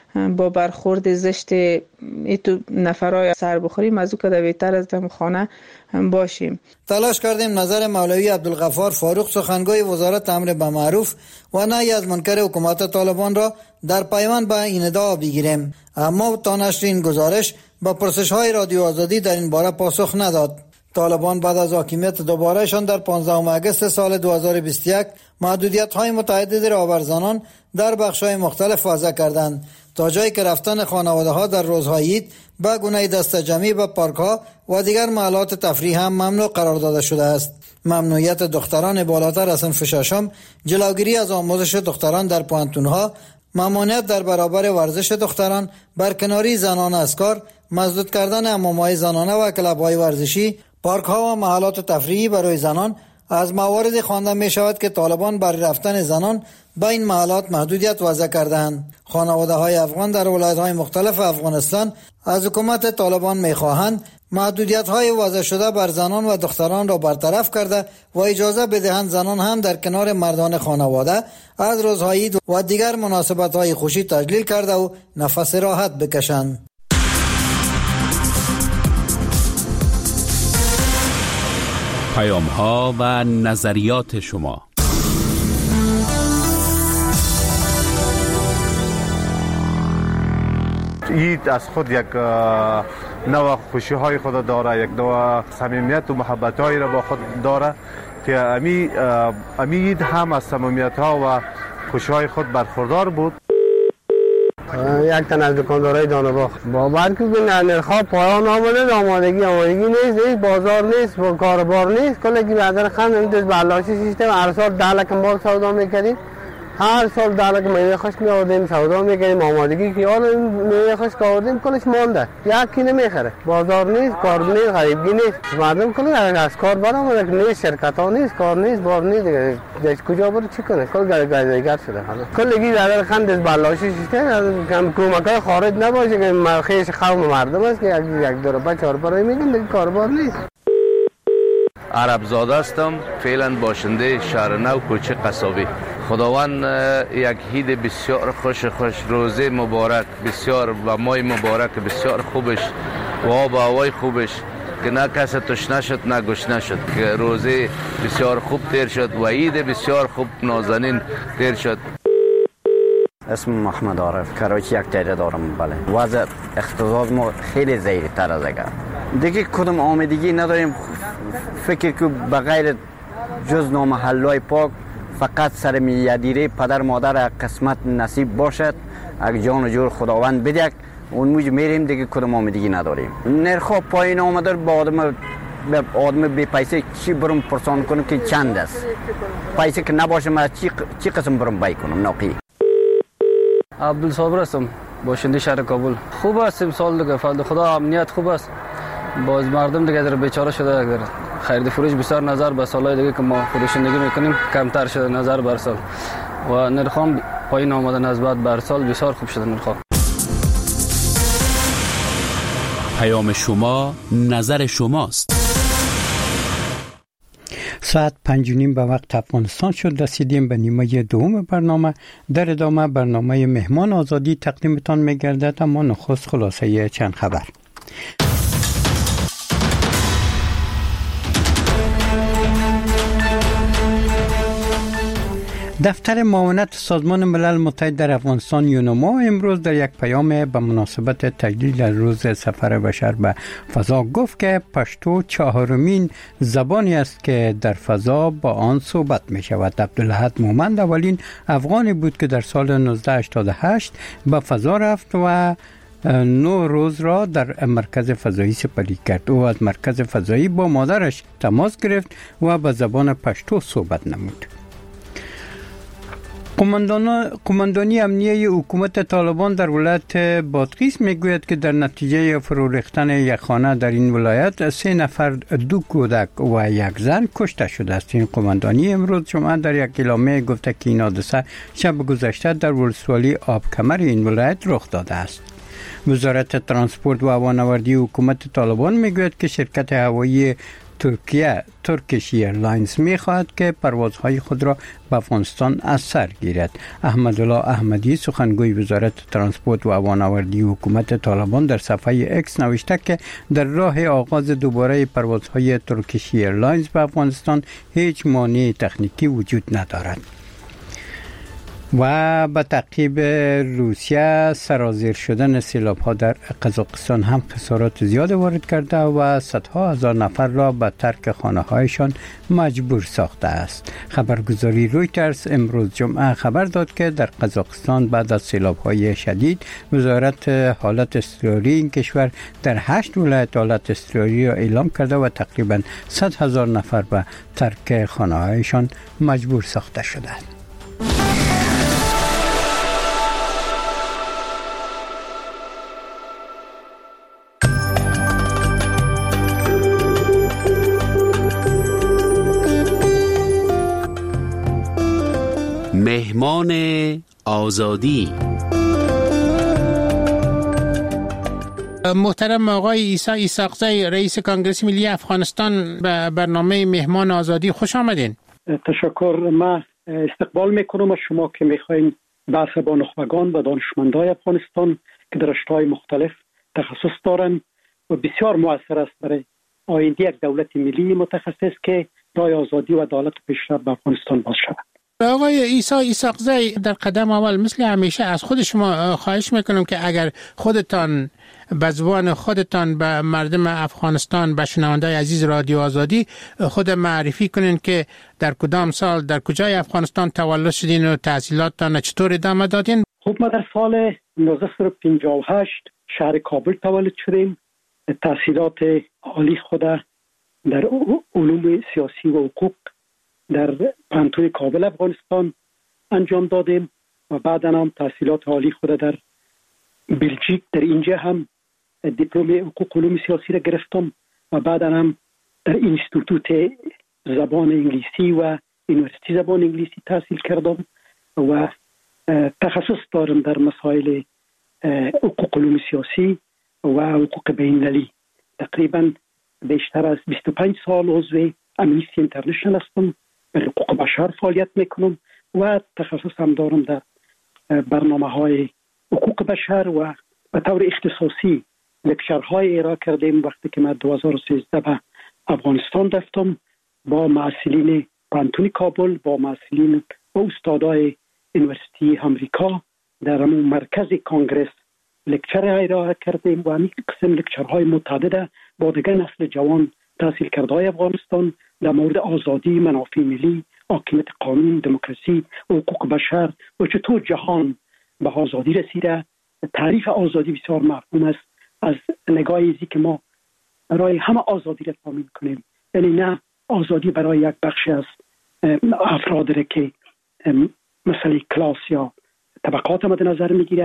با برخورد زشت ایتو نفرای سر بخوریم از او که بهتر از خانه باشیم. تلاش کردیم نظر مولوی عبدالغفار فاروق سخنگوی وزارت امر بالمعروف و نهی از منکر حکومت طالبان را در پیوند به این ادعا بگیریم، اما تا نشر این گزارش با پرسش‌های رادیو آزادی در این باره پاسخ نداد. طالبان بعد از حاکمیت دوبارهشان در 15 آگوست سال 2021 محدودیت‌های متعددی را بر زنان در بخش‌های مختلف وضع کردند تا جایی که رفتن خانواده‌ها در روزهای عید به گونه دسته‌جمعی به پارک‌ها و دیگر محلات تفریح هم ممنوع قرار داده شده است. ممنوعیت دختران بالاتر از صنف ششم، جلوگیری از آموزش دختران در پوانتون‌ها، ممانعت در برابر ورزش دختران، برکناری زنان از کار، مسدود کردن حمام‌های زنانه و کلب‌های ورزشی، پارک‌ها و محلات تفریحی برای زنان از مواردی خوانده می شود که طالبان برای رفتن زنان به این محلات محدودیت وضع کردند. خانواده‌های افغان در ولایت‌های مختلف افغانستان از حکومت طالبان می‌خواهند محدودیت‌های وضع شده بر زنان و دختران را برطرف کرده و اجازه بدهند زنان هم در کنار مردان خانواده از روزهای عید و دیگر مناسبت‌های خوشی تجلیل کرده و نفس راحت بکشند. پیام‌ها و نظریات شما. عید از خود یک نوع خوشی‌های خود داره، یک نوع صمیمیت و محبت‌هایی را با خود داره که امی عید هم از صمیمیت‌ها و خوشی‌های خود برخوردار بود. یک تن از دکاندارای دانباغ باور کنید نرخ‌ها پایان آمده، آمادگی نیست، بازار نیست، کاربار نیست. کلی که بعد خند این بلاشی سیستم هر سال 10 لک مال سودا می‌کردیم، هر سال 10 لک میوه خشک می‌آوردیم سودا می‌کردیم، آمادگی که حالا میوه خشک آوردیم کلش مانده، یکی نمیخره، بازار نیست، کار نیست، غریبگی نیست، مردم کلی از کار برآمده نیست، شرکت‌ها نیست، کار نیست، بار نیست، دیگه کجا بره چی کنه؟ کل گردگر شده حالا کلی بعد خند بلاشی سیستم کم کمک‌های خارج نباشه که مرخیش قوم مردم است که یک دو روپا 4 روپا میگن دیگه کاربار نیست. عرب زاده هستم، فعلا باشنده شهر نو کوچه قصابی. خداوند یک عید بسیار خوش روزه مبارک بسیار و ماه مبارک بسیار خوبش و آب و هوای خوبش که نه کس تشنه شد نه گشنه شد، که روزه بسیار خوب تیر شد و عید بسیار خوب نازنین تیر شد. اسم محمد عارف، کراچی یک تایده دارم. بله وضع اقتصاد ما خیلی ضعیف تر از اگر دیگه کدام آمدگی نداریم. فکر که بغیر جز نامحلای پاک فقط سر میلیاردیری پدر مادر قسمت نصیب باشد، اگه جان و جور خداوند بدهد اون موج میریم دیگه کدام آمدگی نداریم. نرخ پایین آمده با آدم بی پیسه چی برم پرسان کنم که چند است، پیسه که نباشه من چی قسم برم بای کنم ناقی. عبدالصابر هستم، باشنده شهر کابل. خوب است امسال دیگه، فضل خدا امنیت خوب است. باز مردم دیگه در بیچاره شده، دیگه خرید فروش بسیار نظر به سالهای دیگه که ما فروشندگی میکنیم کمتر شده نظر بر سال و نرخام پایین آمده نسبت بر سال بسیار خوب شده نرخ. پیام شما نظر شماست. ساعت 5:30 به وقت افغانستان شد. رسیدیم به نیمه دوم برنامه. در ادامه برنامه مهمان آزادی تقدیمتان می‌گردد، اما نخست خلاصه چند خبر. دفتر معاونت سازمان ملل متحد در افغانستان یونما امروز در یک پیام به مناسبت تجلیل روز سفر بشر به فضا گفت که پشتو چهارمین زبانی است که در فضا با آن صحبت می شود. عبدالاحد مومند اولین افغانی بود که در سال 1988 به فضا رفت و 9 روز را در مرکز فضایی سپری کرد. او از مرکز فضایی با مادرش تماس گرفت و به زبان پشتو صحبت نمود. قماندانی امنیه حکومت طالبان در ولایت بادغیس میگوید که در نتیجه فرو ریختن یک خانه در این ولایت 3 نفر 2 کودک و 1 زن کشته شده است. این قماندانی امروز جمعه در یک اعلامیه گفته که این حادثه شب گذشته در ولسوالی آبکمر این ولایت رخ داده است. وزارت ترانسپورت و هوانوردی حکومت طالبان میگوید که شرکت هوایی ترکیه ترکیش ایرلاینز می‌خواهد که پروازهای خود را به افغانستان از سر گیرد. احمدالله احمدی سخنگوی وزارت ترانسپورت و هوانوردی حکومت طالبان در صفحه اکس نوشته که در راه آغاز دوباره پروازهای ترکیش ایرلاینز به افغانستان هیچ مانع تکنیکی وجود ندارد. و به تعقیب روسیه سرازیر شدن سیلاب‌ها در قزاقستان هم خسارات زیاد وارد کرده و صدها هزار نفر را به ترک خانه‌هایشان مجبور ساخته است. خبرگزاری رویترز امروز جمعه خبر داد که در قزاقستان بعد از سیلاب‌های شدید وزارت حالت اضطراری این کشور در 8 ولایت حالت اضطراری را اعلام کرده و تقریباً 100,000 نفر به ترک خانه‌هایشان مجبور ساخته شده است. مهمان آزادی. محترم آقای عیسی ایساقزی رئیس کنگره ملی افغانستان به برنامه مهمان آزادی خوش آمدین. تشکر. ما استقبال میکنم از شما که میخواین بحث با نخبگان و دانشمندای افغانستان که در رشته‌های مختلف تخصص دارن و بسیار مؤثر است برای آینده یک دولت ملی متخصص که راه آزادی و عدالت و پیشرفت به افغانستان باز شود. آقای عیسی ایساقزی در قدم اول مثل همیشه از خود شما خواهش میکنم که اگر خودتان به زبان خودتان به مردم افغانستان به شنوندای عزیز رادیو آزادی خود معرفی کنین که در کدام سال در کجای افغانستان تولد شدین و تحصیلاتتان چطور ادامه دادین؟ خب ما در سال 1958 شهر کابل تولد شدیم. تحصیلات عالی خود در علوم سیاسی و حقوق در پانتوی کابل افغانستان انجام دادیم و بعدا هم تحصیلات عالی خود در بلژیک در اینجا هم دیپلم حقوق علوم سیاسی را گرفتم و بعدا هم در اینستیتوت زبان انگلیسی و یونیورسیتی زبان انگلیسی تحصیل کردم و تخصص دارم در مسائل حقوق علوم سیاسی و حقوق بین‌المللی. تقریبا بیشتر از 25 سال عضو امنیستی اینترنشنال هستم، به حقوق بشر فعالیت میکنم و تخصص هم دارم در برنامه‌های حقوق بشر و به طور اختصاصی لکچرهای ارائه کردیم. وقتی که من 2013 به افغانستان رفتم با معلولین پانتون کابل، با معلولین و استادای یونیورسیتی امریکا در همون مرکز کانگرس لکچر ارائه کردیم و همین قسم لکچرهای متعدد با دیگر نسل جوان تحصیل کرده های افغانستان در مورد آزادی، منافع ملی، حاکمیت قانون، دموکراسی و حقوق بشر و چطور جهان به آزادی رسیده. تعریف آزادی بسیار مفهوم است از نگاه ازی که ما برای همه آزادی را تامین کنیم، یعنی نه آزادی برای یک بخشی از افراد را که مسئله کلاس یا طبقات مد نظر میگیره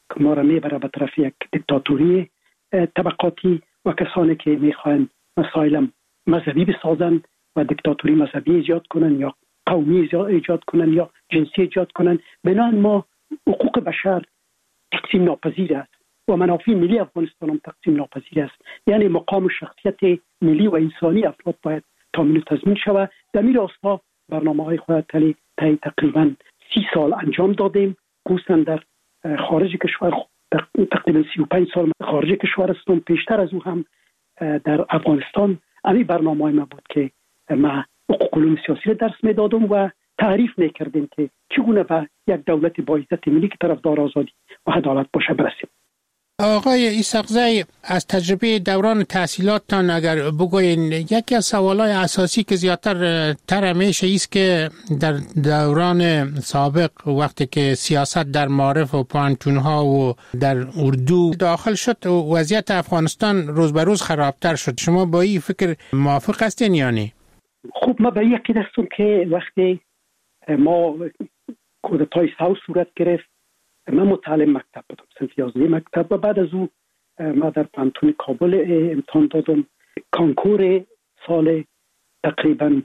که ما را میبره به طرف یک دیکتاتوری طبقاتی و کسانی که میخواین مسائل مذهبی بسازن و دیکتاتوری مذهبی ایجاد کنن یا قومی ایجاد کنن یا جنسی ایجاد کنن. بنابراین ما حقوق بشر تقسیم ناپذیر است و منافع ملی افغانستان هم تقسیم ناپذیر است. یعنی مقام و شخصیت ملی و انسانی افراد باید تامین و تضمین شود. در این راستا برنامه‌های خود تقریبا 30 سال انجام دادیم. خصوصا در خارج کشور تقریبا 35 سال خارج کشور هستم. پیشتر از او هم در افغانستان این برنامه‌های ما بود که ما حقوق علوم سیاسی درس میدادم و تعریف میکردیم که چگونه به یک دولت با عزت ملی که طرفدار آزادی و عدالت باشه برسیم. آقای ایساقزی، از تجربه دوران تحصیلاتتان اگر بگوین، یکی از سوالای اساسی که زیادتر همیشه است که در دوران سابق وقتی که سیاست در معارف و پانتونها و در اردو داخل شد وضعیت افغانستان روز به روز خرابتر شد. شما با این فکر موافق هستین یا نه؟ خب ما به یقین هستم که وقتی ما کودتای ساو صورت گرفت، من متعلم مکتب بودم، صنف 11 مکتب، و بعد از او ما در پانتون کابل امتحان دادم. کانکور سال تقریبا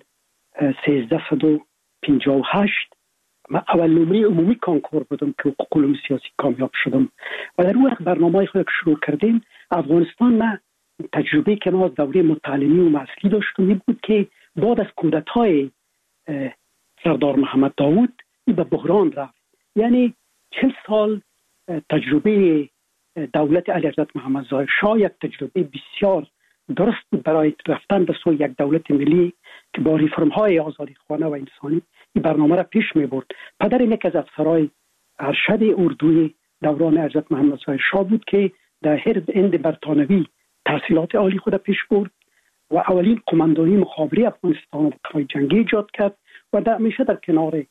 1358 من اول نمره عمومی کانکور بودم که حقوق علوم سیاسی کامیاب شدم و در اون وقت برنامه‌های خود که شروع کردیم افغانستان، ما تجربه که ما از دوره متعلمی و معسلی داشتم این بود که بعد از کودتای سردار محمد داود این به بحران رفت. یعنی 40 سال تجربه دولت علیحضرت محمد ظاهر شاه یک تجربه بسیار درست بود برای رفتن به سوی یک دولت ملی که با ریفرم های آزادی خواهانه و انسانی این برنامه را پیش می برد. پدر یک از افسرهای ارشد اردوی دوران حضرت محمد ظاهر شاه بود که در هند برطانوی تحصیلات عالی خود پیش برد و اولین قماندانی مخابره افغانستان و قوای جنگی ایجاد کرد و همیشه در کنار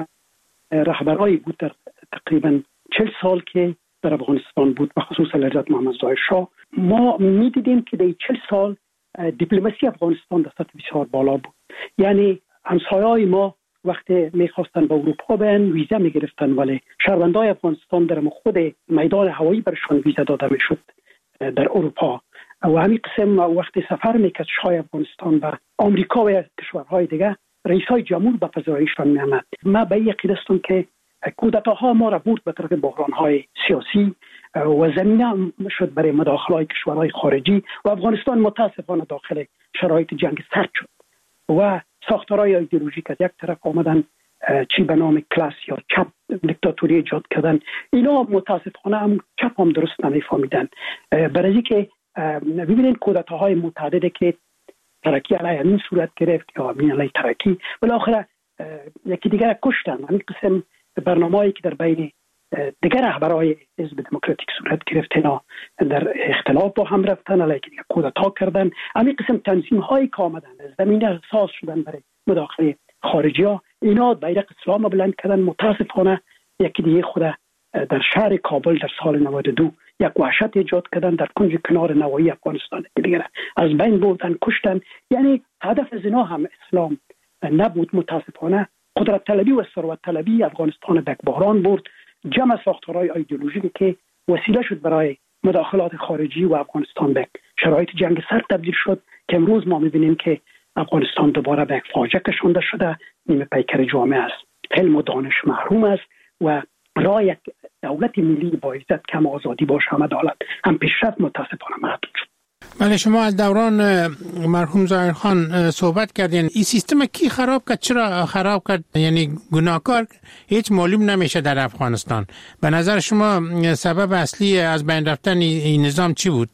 رهبرایی بود در تقریبا 40 سال که در افغانستان بود و خصوصا حضرت محمد ظاهر شاه. ما می‌دیدیم که در 40 سال دیپلماسی افغانستان در سطح بسیار بالا بود. یعنی همسایه‌های ما وقتی می‌خواستن به اروپا برن ویزا می‌گرفتن، ولی شهروندان افغانستان در خود میدان هوایی برشان ویزا داده می‌شد در اروپا. و همین قسم وقتی سفر می‌کرد شاه افغانستان به آمریکا و کشورهای دیگه، رئیس‌های جمهور به پذیراییشان می‌آمد. ما به یقین هستم که کودتاها ما را برد به طرف بحران‌های سیاسی و زمینه شد برای مداخله‌های کشورهای خارجی و افغانستان متاسفانه داخل شرایط جنگ سرد شد و ساختارهای ایدئولوژیک از یک طرف آمدن، چی به نام کلاس یا چپ دیکتاتوری ایجاد کردن. اینا متاسفانه هم چپ هم درست نمی‌فهمیدن. برای اینکه ببینید کودتاهای متعددی که ترکی علیه امین صورت گرفت یا امین علیه ترکی بالاخره یکی دیگر کشتن. همین قسم برنامه‌ای که در بین دیگر رهبرای حزب دموکراتیک صورت گرفت، اینا در اختلاف با هم رفتن، علیه دیگر کودتا کردن. همین قسم تنظیم‌هایی که آمدن زمینه اساس شدن برای مداخله خارجی‌ها، اینا بیرق اسلام بلند کردن. متاسفانه یکی دیگه خود در شهر کابل در سال 92 یک وحشت ایجاد کردن، در کنج کنار نواحی افغانستان دیگر از بین بردن، کشتن. یعنی هدف از اینا هم اسلام نبود. متاسفانه قدرت طلبی و ثروت طلبی افغانستان به بحران برد. جمع ساختارهای ایدئولوژیکی که وسیله شد برای مداخلات خارجی و افغانستان به شرایط جنگ سرد تبدیل شد که امروز ما می‌بینیم که افغانستان دوباره به یک فاجعه کشانده شده. نیمه پیکر جامعه است، علم و دانش محروم است و راه یک دولت ملی با عزت کم آزادی باشه هم عدالت هم پیشرفت متاسفانه محدود شد. بله، شما از دوران مرحوم ظاهر خان صحبت کردین. این سیستم کی خراب کرد؟ چرا خراب کرد؟ یعنی گناهکار هیچ معلوم نمیشه در افغانستان. به نظر شما سبب اصلی از بین رفتن این نظام چی بود؟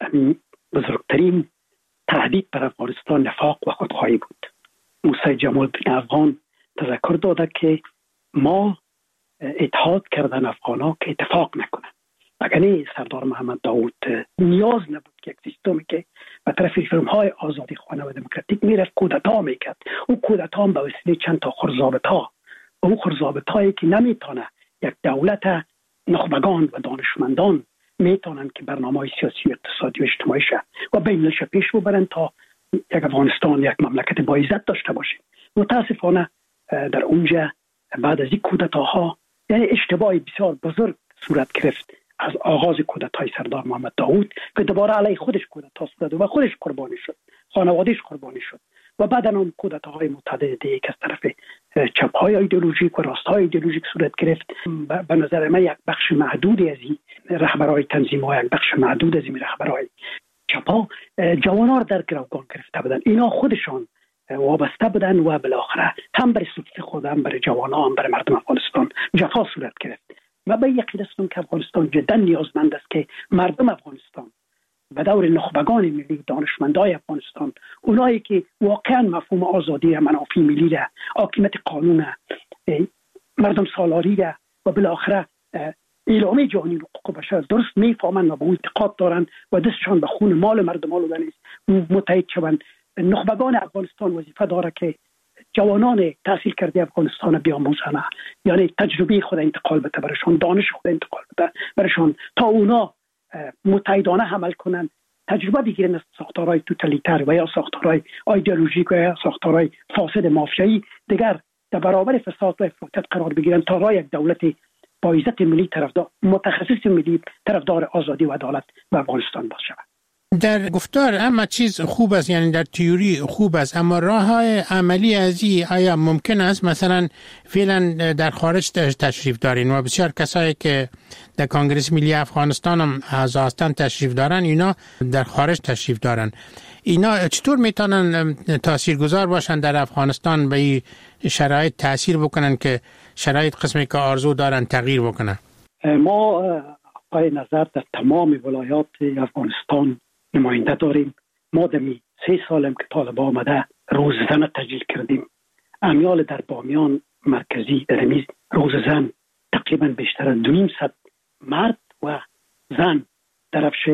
بزرگترین تهدید بر افغانستان نفاق و خودخواهی بود. موسی جمال الدین افغان تذکر داده که ما اتحاد کردن افغانا که اتفاق نکنن. اگر سردار محمد داود نیاز نبود که یک سیستمی که به طرف ریفرم‌های آزادی خواهانه و دموکراتیک میرفت کودتا میکرد. اون کودتا هم به وسیله چند تا خرزابطا، اون خرزابطایی که نمیتونه یک دولت نخبگان و دانشمندان میتونن که برنامه‌های سیاسی و اقتصادی و اجتماعی شه و بین‌المللی پیش ببرن تا یک افغانستان یک مملکت با عزت داشته باشه. متاسفانه در اونجا بعد از این کودتاها یعنی اشتباهی بسیار بزرگ صورت گرفت از آغاز کودتای سردار محمد داوود که دوباره علیه خودش کودتا صورت و خودش قربانی شد، خانوادهش قربانی شد و بعد هم کودتاهای متعدد دیگه که از طرف چپ‌های ایدئولوژیک و راست‌های ایدئولوژیک صورت گرفت. به نظر من یک بخش معدودی از این رهبرای تنظیم‌ها، یک بخش معدود از این رهبرای چپ‌ها جوانان در گروگان گرفته بودن. اینا خودشان وابسته بودن و بالاخره هم برای صدق خود، هم برای جوانان، هم برای مردم افغانستان جفا صورت گرفت. و به یقین هستم که افغانستان جدا نیازمند است که مردم افغانستان به دور نخبگان ملی، دانشمندای افغانستان، اونایی که واقعا مفهوم آزادی را، منافع ملی را، حاکمیت قانون را، مردم سالاری را و بالاخره اعلامیه جهانی حقوق بشر درست میفهمند و به اون اعتقاد دارند و دستشان به خون مال مردم آلوده نیست متحد شوند. نخبگان افغانستان وظیفه داره که جوانان تحصیل کرده افغانستان بیاموزند، یعنی تجربه خود انتقال بده برشان، دانش خود انتقال بده برشان تا اونا متحدانه عمل کنند، تجربه بگیرن از ساختارهای توتالیتر و یا ساختارهای ایدئولوژیک و یا ساختارهای فاسد مافیایی دیگر در برابر فساد و افراطیت قرار بگیرن تا راه یک دولت با عزت ملی طرفدار، متخصص ملی طرفدار آزادی و عدالت و افغانستان باشه. در گفتار اما چیز خوب است، یعنی در تئوری خوب است، اما راه های عملی از این آیا ممکن است؟ مثلا فعلا در خارج تشریف دارین و بسیار کسایی که در کنگره ملی افغانستان هم هستند تشریف دارن، اینا در خارج تشریف دارن. اینا چطور میتونن تاثیرگذار باشن در افغانستان، به این شرایط تاثیر بکنن که شرایط قسمی که آرزو دارن تغییر بکنن؟ ما پای نظر در تمام ولایات افغانستان نماینده داریم. ما دمی 3 سالم که طالبان آمده روززن تجلیل کردیم. امیال در بامیان مرکزی در امیز روززن تقریبا بیشتر از 200 مرد و زن درفش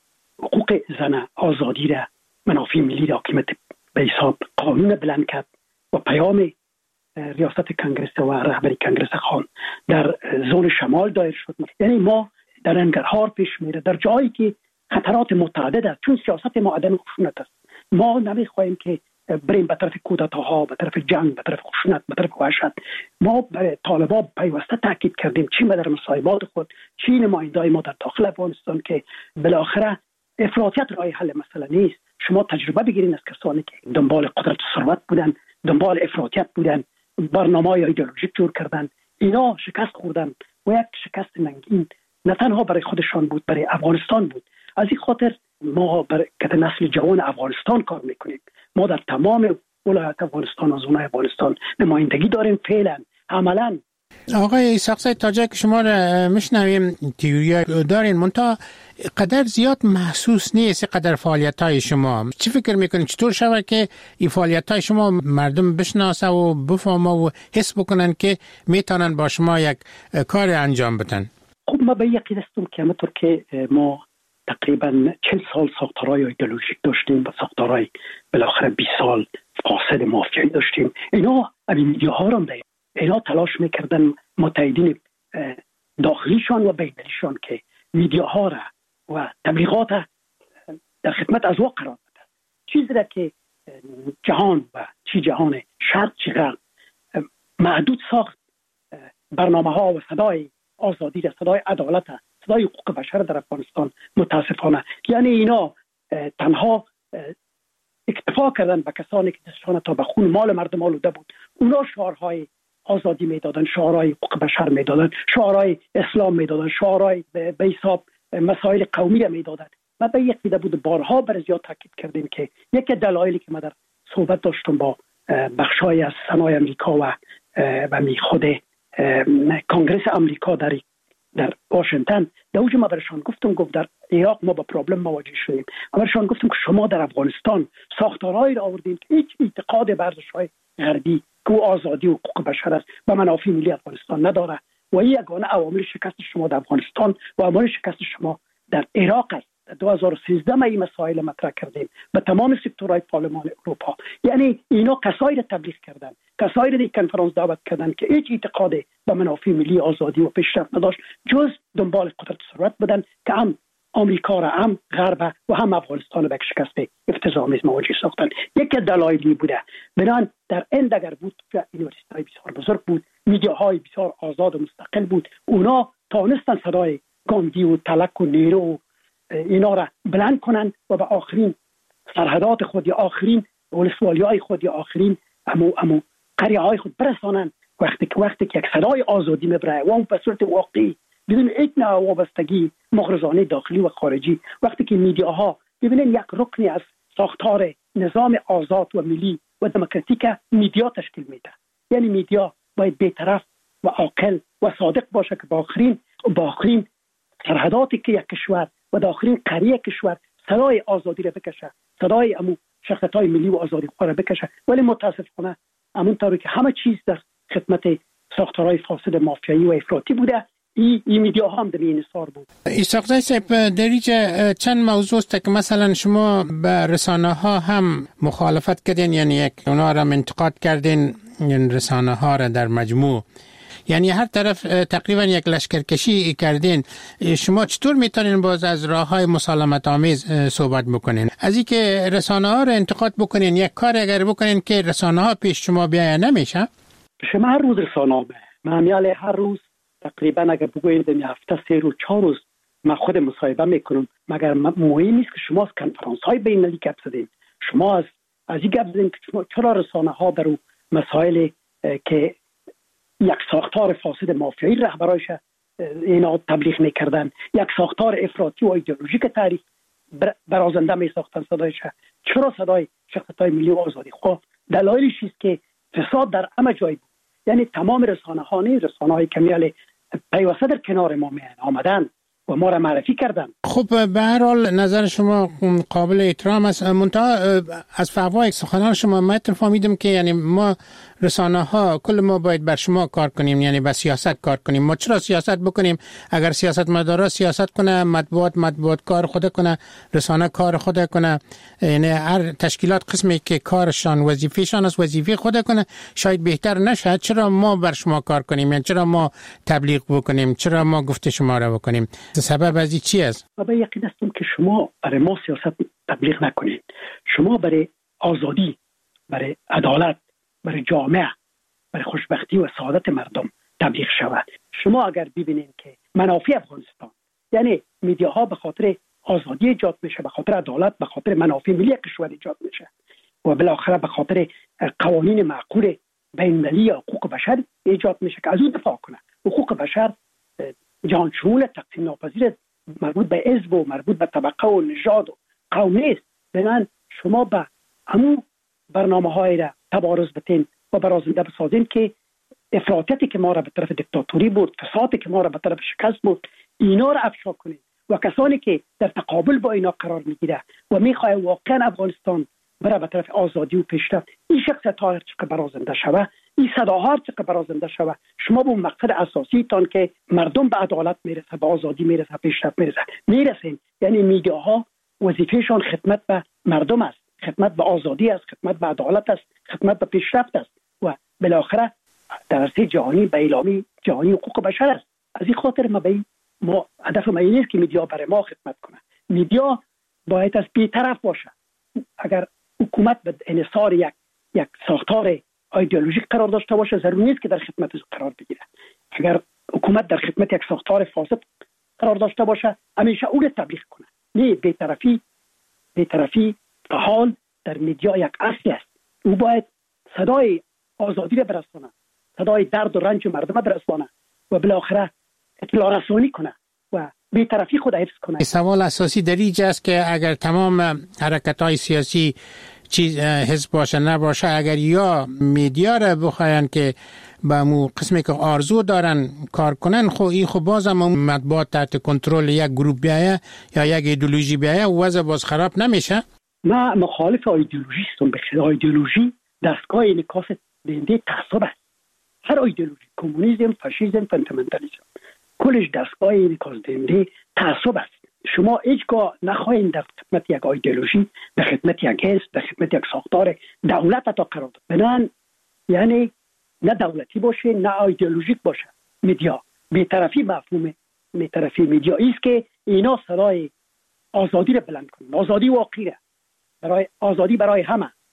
حقوق زن، آزادی را، منافع ملی را، حاکمیت به حساب قانون بلند کرد و پیام ریاست کنگره و رهبری کنگره خان در زون شمال دایر شد. یعنی ما در انگرهار پیش میره، در جایی که خطرات متعدد است، چون سیاست ما عدم خشونت است. ما نمیخواهیم که بریم به طرف کودتاها، به طرف جنگ، به طرف خشونت، به طرف وحشت. ما برای طالبان پیوسته تاکید کردیم، چی در مصاحبات خود، چی نمایندای ما در داخل افغانستان، که بالاخره افراطیت راه حل مسئله نیست. شما تجربه بگیرید از کسانی که دنبال قدرت و ثروت بودن، دنبال افراطیت بودن، برنامه‌های ایدئولوژیک جور کردن، اینا شکست خوردن و یک شکست ننگین نه تنها برای خودشان بود، برای افغانستان بود. از این خاطر ما برای نسل جوان افغانستان کار میکنیم. ما در تمام ولایات افغانستان و زونای افغانستان نمایندگی داریم. فعلا عملا آقای اسحاقزی تاجک، شما را میشنویم، تئوری دارین، منتها قدر زیاد محسوس نیست قدر فعالیت‌های شما. چی فکر میکنید چطور شود که این فعالیت‌های شما مردم بشناسه و بفهمه و حس بکنن که میتونن با شما یک کار انجام بدن؟ خب ما به یقین هستم که همونطور که ما تقریبا 40 سال ساختارهای ایدئولوژیک داشتیم و ساختارهای بالاخره 20 سال فاسد مافیایی داشتیم، اینا همین میدیاها رو داریم. اینا تلاش میکردن متحدین داخلیشان و بین‌المللیشان که میدیاها را و تبلیغات در خدمت از واقع قرار بده. چیزی را که جهان و چی جهان شرق چی غرب محدود ساخت، برنامه‌ها و صدای آزادی را، صدای عدالت، صدای حقوق بشر در افغانستان متاسفانه، یعنی اینا تنها اکتفا کردن به کسانی که دستشان تا به خون مال مردم آلوده بود. اونا شعارهای آزادی میدادن، شعارهای حقوق بشر میدادن، شعارهای اسلام میدادن، شعارهای به حساب مسائل قومی میدادن. و به یک دیده بود بارها بر زیاد تاکید کردیم که یک دلایلی که ما در صحبت داشتم با بخشای از سنای امریکا و خود کنگره امریکا در واشنگتن، در اوج ما برشان گفتم، در عراق ما با پرابلم مواجه شدیم. برشان گفتم که شما در افغانستان ساختارهایی را آوردین که هیچ اعتقاد به ارزش‌های غربی که آزادی و حقوق بشر است و منافع ملی افغانستان نداره و این یگانه عوامل شکست شما در افغانستان و عوامل شکست شما در عراق است. 2013 ما این مسائل مطرح کردیم به تمام سکتورهای پارلمان اروپا. یعنی اینا کسایی را تبلیغ کردن، کسایی را در کنفرانس دعوت کردن که هیچ اعتقاد به منافع ملی، آزادی و پیشرفت نداشت جز دنبال قدرت و ثروت بودن که هم آمریکا را، هم غرب و هم افغانستان به شکست افتضاح‌آمیز مواجه ساختن. یک دلایلی بوده. بنابراین در اگر بود که یونیورسیتی‌های بسیار بزرگ بود، میدیاهای بسیار آزاد و مستقل بود، اونا تانستن صدای گاندی و تلک و نیرو و اینا را بلند کنن و به آخرین سرحدات خود یا آخرین ولسوالی های خود یا آخرین امو قریه های خود برسانن. وقتی که یک صدای آزادی میبره و اون به صورت واقعی بدون هیچ نوع وابستگی مغرضانه داخلی و خارجی، وقتی که میدیاها ببینن یک رکنی از ساختار نظام آزاد و ملی و دموکراتیک میدیا تشکیل میده، یعنی میدیا باید بی‌طرف و عاقل و صادق باشه که با آخرین سرحداتی که یک کشور و با آخرین قریه کشور صدای آزادی را بکشه، صدای امو شخصیت‌های ملی و آزادی خواهی را بکشه. ولی متاسفانه همونطوری که همه چیز در خدمت ساختارهای فاسد مافیایی و افراطی بوده، این میدیا هم در این حصار بود. ایساقزی صاحب، در اینجا چند موضوع است که مثلا شما به رسانه ها هم مخالفت کردین، یعنی یک اونا را انتقاد کردین، این رسانه ها را در مجموع، یعنی هر طرف تقریبا یک لشکرکشی کردین. شما چطور میتونین باز از راه های مسالمت آمیز صحبت بکنین؟ از این که رسانه ها را انتقاد بکنین، یک کار اگر بکنین که رسانه ها پیش شما بیاید نمیشه؟ شما هر روز رسانه ها من هر روز تقریبا اگر بگویید در هفته 3 روز 4 روز من خود مصاحبه میکنم. مگر مهم نیست که شما از کنفرانس های بین المللی گپ زدین، شما از این گپ زدین که شما چرا رسانه ها برای مسائل که یک ساختار فاسد مافیایی رهبرایش اینا تبلیغ میکردن، یک ساختار افراطی و ایدئولوژیک تاریخ برازنده میساختن صدایش، چرا صدای شخصیت‌های ملی و آزادی خواه؟ دلایلش است که فساد در همه جای بود. یعنی تمام رسانه‌هایی که میاله پیوسته در کنار ما آمدن و ما را معرفی کردن. خب به هر حال نظر شما قابل احترام است. منتها از فوای سخنان شما من فهمیدم که یعنی ما رسانه ها کل ما باید بر شما کار کنیم، یعنی به سیاست کار کنیم. ما چرا سیاست بکنیم؟ اگر سیاست مدارا سیاست کنه، مطبوعات کار خود کنه، رسانه کار خود کنه، یعنی هر تشکیلات قسمی که کارشان وظیفه‌شان است وظیفه خود کنه، شاید بهتر نشه. چرا ما بر شما کار کنیم؟ یعنی چرا ما تبلیغ بکنیم؟ چرا ما گفته شما را بکنیم؟ سبب از این چی است؟ من یقین هستم که شما برای ما سیاست تبلیغ نکنید. شما برای آزادی، برای عدالت، برای جامعه، برای خوشبختی و سعادت مردم تبلیغ شود. شما اگر ببینید که منافع افغانستان، یعنی میدیاها به خاطر آزادی ایجاد میشه، به خاطر عدالت، به خاطر منافع ملی کشور ایجاد میشه و بالاخره به خاطر قوانین معقول بین‌المللی حقوق بشر ایجاد میشه که از اون دفاع کنه. حقوق بشر جهان شمول تقسیم ناپذیر، مربوط به حزب و مربوط به طبقه و نژاد و قوم نیست. بنابراین شما به همون برنامه‌های را تبارز بتین و برازنده بسازین که افراطیتی که ما را به طرف دیکتاتوری بود، فسادی که ما را به طرف شکست بود، اینا را افشا کنین و کسانی که در تقابل با اینا قرار میگیره و میخواه واقعا افغانستان بره به طرف آزادی و پیشرفت، این شخصیت‌ها چقدر برازنده شوه، این صداها چقدر برازنده شوه، شما به اون مقصد اساسی تان که مردم به عدالت میرسه، به آزادی میرسه، پیشرفت میرسین. یعنی میدیاها وظیفهشان خدمت به مردم است، خدمت به آزادی است، خدمت به عدالت است، خدمت به پیشرفت است و بالاخره در عرصه جهانی به اعلامی جهانی حقوق بشر است. از این خاطر ما هدف ما این نیست که میدیا برای ما خدمت کنه. میدیا باید از بی‌طرف باشه. اگر حکومت به انحصار یک ساختار ایدئولوژیک قرار داشته باشه، ضروری نیست که در خدمت قرار بگیره. اگر حکومت در خدمت یک ساختار فاسد قرار داشته باشه، همیشه اون تبلیغ کنه. نه بی‌طرفی حال در میدیا یک اصل است. او باید صدای آزادی را برسانه، صدای درد و رنج مردم برسانه و بالاخره اطلاع رسانی کنه و بی‌طرفی خود حفظ کنه. سوال اساسی در اینجا است که اگر تمام حرکت‌های سیاسی چیز حزب باشه نباشه، اگر یا میدیا را بخواین که با مو قسمی که آرزو دارن کار کنن، خب بازم مطبوعات تحت کنترل یک گروه بیایه یا یک ایدئولوژی بیایه، وضع باز خراب نمیشه؟ من مخالف ایدئولوژی هستم. بخیر ایدئولوژی دستگاه انعکاس دهنده تعصب است. هر ایدئولوژی، کمونیسم، فاشیسم، فاندامنتالیسم، کلش دستگاه انعکاس دهنده تعصب است. شما هیچگاه نخواهید در خدمت یک ایدئولوژی، در خدمت یک حزب، در خدمت یک ساختار دولت تا قرار داد. بنان یعنی نه دولتی باشه نه ایدئولوژیک باشه. میدیا بی‌طرفی مفهوم بی‌طرفی میدیا است که اینا صدای آزادی را بلند کنن، آزادی واقعی را، برای آزادی برای همه،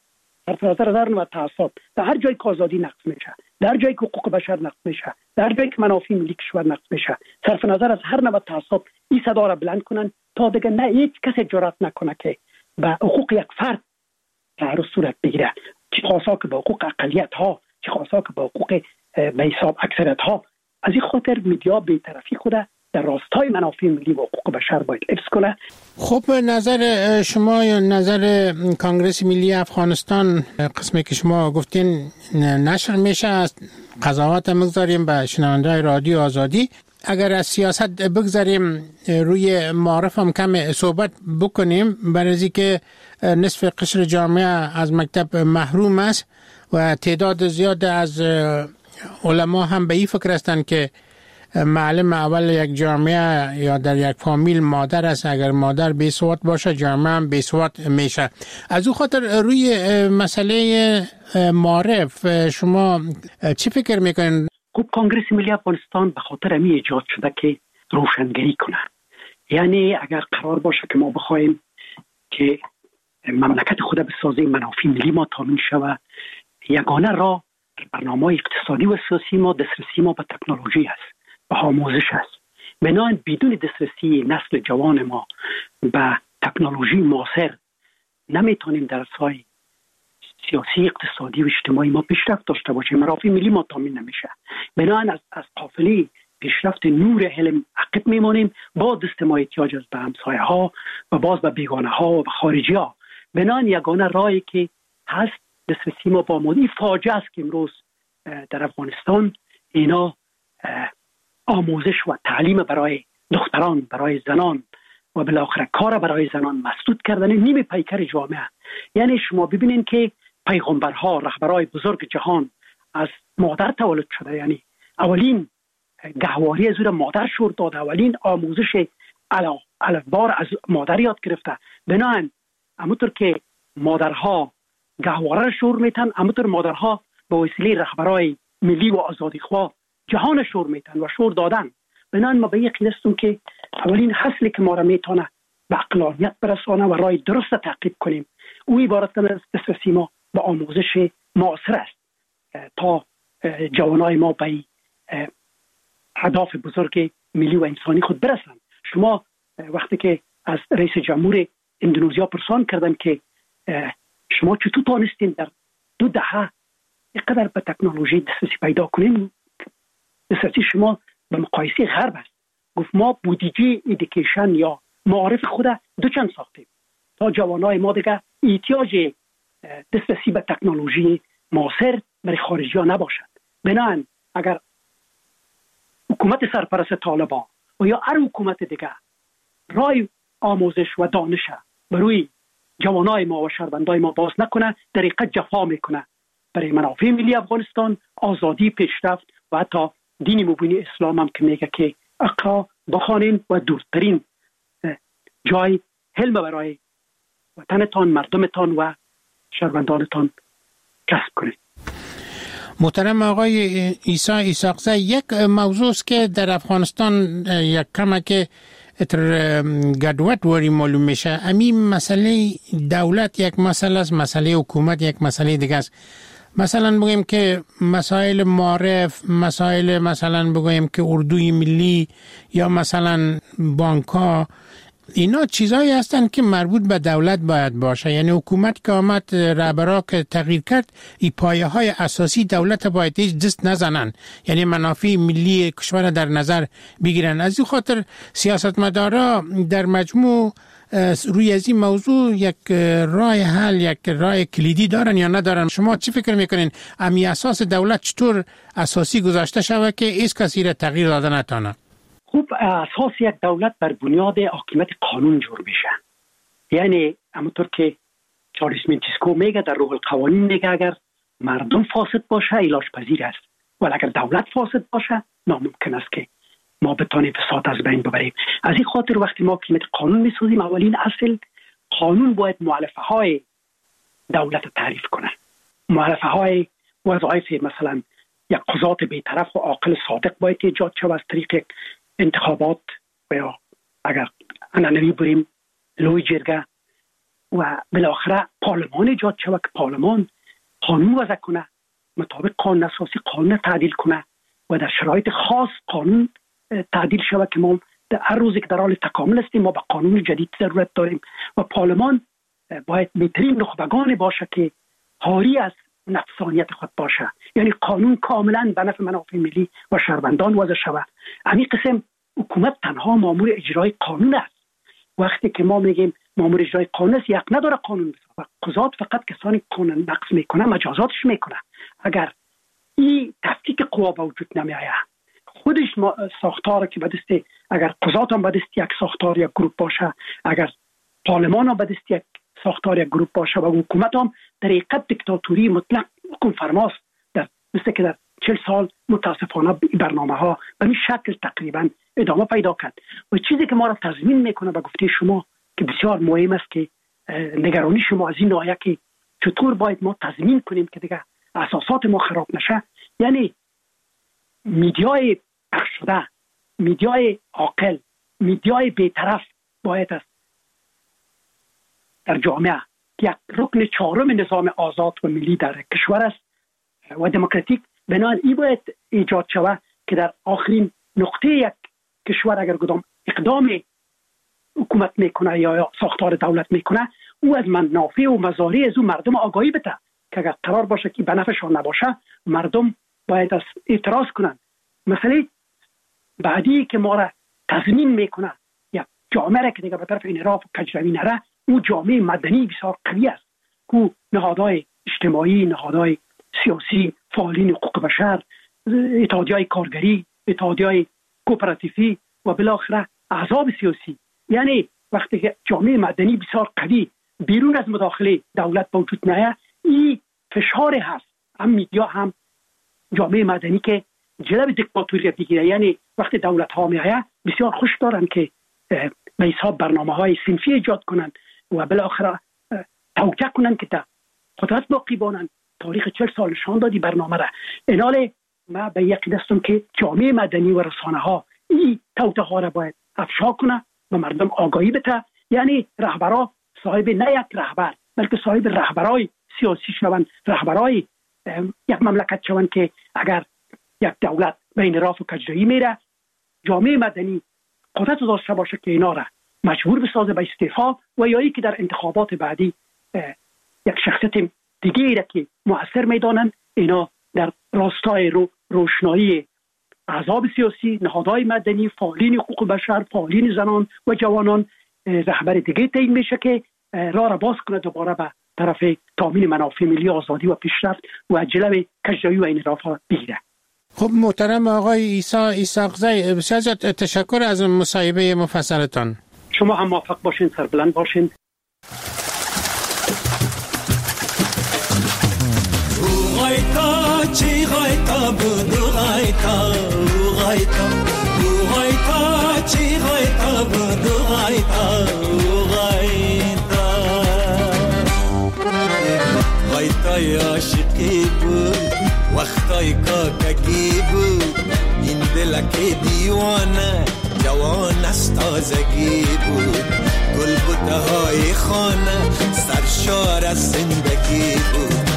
صرف نظر از هر نوع تعصب، در هر جایی که آزادی نقض میشه، در جایی که حقوق بشر نقض میشه، در جایی که منافع ملی کشور نقض میشه، صرف نظر از هر نوع تعصب این صدا را بلند کنن تا دیگه نه هیچ کسی جرأت نکنه که به حقوق یک فرد تعرض صورت بگیره، چه خاصا که به حقوق اقلیت ها، چه خاصا که به حقوق به حساب اکثریت ها. از این خاطر میدیا بی‌طرفی خود در راستای منافع ملی و حقوق بشر باید حفظ کنه. خب نظر شما یا نظر کنگره ملی افغانستان، قسمی که شما گفتین نشر میشه، از قضاوت مگذاریم به شنونده رادیو آزادی. اگر از سیاست بگذاریم روی معارف هم کم صحبت بکنیم، برای که نصف قشر جامعه از مکتب محروم است و تعداد زیاد از علما هم به این فکر هستند که معلم اول یک جامعه یا در یک فامیل مادر است. اگر مادر بیسواد باشه جامعه هم بیسواد میشه. از او خاطر روی مسئله معارف شما چی فکر میکنین؟ خب کنگره ملی افغانستان به خاطر امی ایجاد شده که روشنگری کنه. یعنی اگر قرار باشه که ما بخوایم که مملکت خود بسازیم، منافع ملی ما تامین شود، یگانه راه برنامه اقتصادی و سیاسی ما دسترسی ما به تکنولوژی است، به آموزش است. بنابراین بدون دسترسی نسل جوان ما به تکنولوژی معاصر نمیتونیم در سای سیاسی، اقتصادی و اجتماعی ما پیشرفت داشته باشیم، منافع ملی ما تامین نمیشه. بنابراین از قافله پیشرفت نور علم عقب میمانیم، با دست ما احتیاج است به همسایه ها و باز به بیگانه ها و به خارجی ها. بنابراین یگانه راهی که هست دسترسی ما با مودی فاجعه است که امروز در افغانستان اینا آموزش و تعلیم برای دختران، برای زنان و بالاخره کار برای زنان مسدود کردن نیم پیکر جامعه. یعنی شما ببینید که پیغمبرها، رهبرای بزرگ جهان از مادر تولد شده، یعنی اولین گهواری از او مادر شور داده، اولین آموزش الفبار از مادر یاد گرفته. بنابراین همونطور که مادرها گهواره شور میتن، همونطور مادرها به وسیله رهبرای ملی و آزادیخواه جهان شور میتن و شور دادن. بنابراین ما به یقین هستیم که اولین حاصلی که ما را میتونه به عقلانیت برسانه و راه درست تعقیب کنیم او عبارت از دسترسی ما به آموزش معاصر است تا جوانای ما به اهداف بزرگ ملی و انسانی خود برسن. شما وقتی که از رئیس جمهور اندونزیا پرسان کردن که شما چطور تانستین در 2 دهه اینقدر به تکنولوژی دسترسی پیدا کنین؟ دسترسی شما به مقایسه غرب است. گفت ما بودجه ایدیکیشن یا معارف خود 2 چند ساختیم تا جوانای ما دیگه احتیاج دسترسی به تکنولوژی معاصر برای خارجی ها نباشد. بنابراین اگر حکومت سرپرست طالبان و یا هر حکومت دیگه رای آموزش و دانش بروی جوانای ما و شهروندای ما باز نکنه، در حقیقت جفا میکنه برای منافع ملی افغانستان، آزادی، پیشرفت و حتی دین مبین اسلام هم که میگه که اقرا بخوانین و دورترین جای حلم برای وطنتان، مردمتان و شهروندانتان کسب کنید. محترم آقای عیسی ایساقزی، یک موضوع است که در افغانستان یک کمک گدوت وری معلوم میشه. همین مسئله دولت یک مسئله است، مسئله حکومت یک مسئله دیگه است. مثلا بگویم که مسائل معارف، مسائل مثلا بگویم که اردوی ملی یا مثلا بانک‌ها، اینا چیزایی هستن که مربوط به دولت باید باشه. یعنی حکومت که آمد رهبرا که تغییر کرد، این پایه‌های اساسی دولت باید هیچ دست نزنن، یعنی منافع ملی کشور در نظر بگیرن. از این خاطر سیاستمدارا در مجموع روی از این موضوع یک راه حل، یک راه کلیدی دارن یا ندارن؟ شما چی فکر میکنین امی اساس دولت چطور اساسی گذاشته شود که هیچ کسی را تغییر داده نتونه؟ خوب، اساس یک دولت بر بنیاد حاکمیت قانون جور میشه. یعنی همونطور که چارلز منتسکو میگه در روح القوانین، میگه اگر مردم فاسد باشه علاج پذیر است، ولی اگر دولت فاسد باشه ناممکن است که ما بتانیم فساد از بین ببریم. از این خاطر وقتی ما حاکمیت قانون میسازیم، اولین اصل قانون باید مؤلفه های دولت تعریف کنه. مؤلفه های وظایف، مثلا یک قضات بی‌طرف و عاقل صادق باید ایجاد شود از طریق انتخابات و یا اگر عنعنوی بریم لوی جرگه، و بالاخره پارلمان ایجاد شود که پارلمان قانون وضع کنه، مطابق قانون اساسی قانون تعدیل کنه و در شرایط خاص قانون تعدیل شود که ما در هر روزی که در حال تکامل هستیم ما به قانون جدید ضرورت داریم و پارلمان باید بهترین نخبگان باشه که حاری از نفسانیت خود باشه، یعنی قانون کاملا به نفع منافع ملی و شهروندان وضع شود. همین قسم حکومت تنها مامور اجرای قانون است. وقتی که ما میگیم مامور اجرای قانون است، یک نداره قانون و قضات فقط کسانی قانون نقض میکنه مجازاتش میکنه. اگر این تفکیک قوا به وجود نمیآید، خودش ساختار که به دست، اگر قضات هم به دست یک ساختار یا گروه باشه، اگر پارلمان هم به دست یک ساختار یا گروه باشه و حکومت هم در حقیقت دیکتاتوری مطلق حکم فرماست، مثل که در 40 سال متاسفانه برنامه ها به این شکل تقریبا ادامه پیدا کرد. و چیزی که ما را تضمین میکنه به گفته شما که بسیار مهم است که نگرانی شما از این ناحیه که چطور باید ما تضمین کنیم که دیگه اساسات ما خراب نشه، یعنی میدیای پخش شده، میدیای عاقل، میدیای بی‌طرف باید است در جامعه یک رکن چهارم نظام آزاد و ملی در کشور است و دموکراتیک، بنابراین این باید ایجاد شود که در آخرین نقطه یک کشور اگر کدام اقدام حکومت میکنه یا ساختار دولت میکنه، او از منافع و مضاری از او مردم آگاهی بده که اگر قرار باشه که به نفعشان نباشه مردم باید از اعتراض کنند. مثلا بعدی که ما را تضمین میکنه یا جامعه را که دیگه به طرف انحراف و کجروی نره، او جامعه مدنی بسیار قوی است که نهادهای اجتماعی، نهادهای سیاسی، فعالین حقوق بشر، اتحادیه‌های کارگری، اتحادیه‌های کوپراتیفی و بالاخره احزاب سیاسی، یعنی وقتی که جامعه مدنی بسیار قوی بیرون از مداخله دولت به وجود نیاید، این فشار هست هم میدیا هم جامعه مدنی که جلب دیکتاتوری بگیره. یعنی وقتی دولت ها میآید بسیار خوش دارن که به حساب برنامه‌های صنفی ایجاد کنند و بالاخره توجیه کنند که در قدرت باقی بانند. تاریخ 40 سال نشان دادی برنامه را. ایناله ما به یقین هستم که جامعه مدنی و رسانه ها این توطئه ها را باید افشا کنه و مردم آگاهی بده، یعنی رهبرا صاحب نه یک رهبر بلکه صاحب رهبرای سیاسی شوند، رهبرای یک مملکت شوند که اگر یک دولت به انحراف و کجروی میره، جامعه مدنی قدرت داشته باشه که اینا را مجبور بسازه به استعفا و یا ای که در انتخابات بعدی یک شخصیت دیگه را که مؤثر میدانند اینا در راستای روشنایی احزاب سیاسی، نهادهای مدنی، فعالین حقوق بشر، فعالین زنان و جوانان رهبر دیگه تعیین میشه که راه را باز کنه دوباره به طرف تامین منافع ملی، آزادی و پیشرفت و جلب کجروی و انحراف بگیره. خب محترم آقای عیسی اسحاقزی، بسیار تشکر از مصاحبه مفصلتان. شما هم موفق باشین، سربلند باشین. چی غایتا بود غایتا غایتا غایتا چی غایتا بود غایتا غایتا غایتای عاشقی بود وقتای کاکگی بود این دلک دیوانه جوان از تازگی بود گل بوته های خانه سرشار از زندگی بود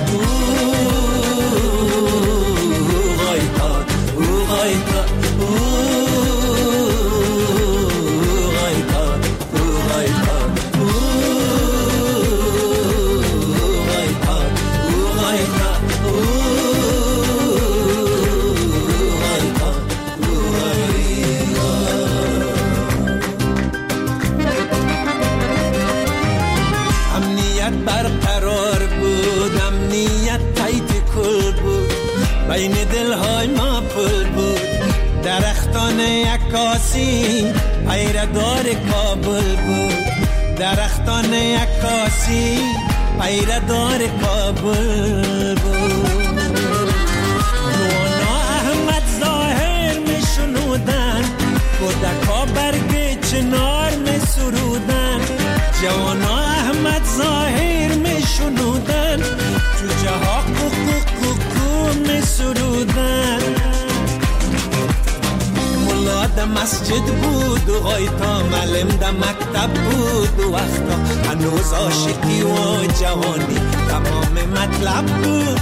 بین دلهای ما پل بود درختان عکاسی پیردار کابل بود درختان عکاسی پیردار کابل بود نوانا احمد ظاهر می شنودن کودکا برگ چنار می سرودن جوانا احمد ظاهر می شنودن جوجه ها می سرودن ملا در مسجد بود و اوغای تا معلم در مکتب بود وقتا هنوز عاشقی و جوانی تمام مطلب بود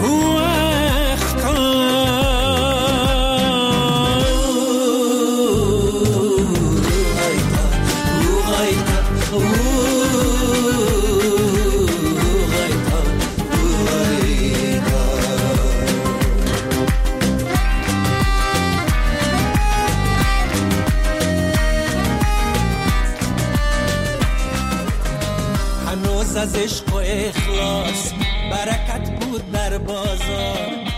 وقتا از عشق و اخلاص برکت بود در بازار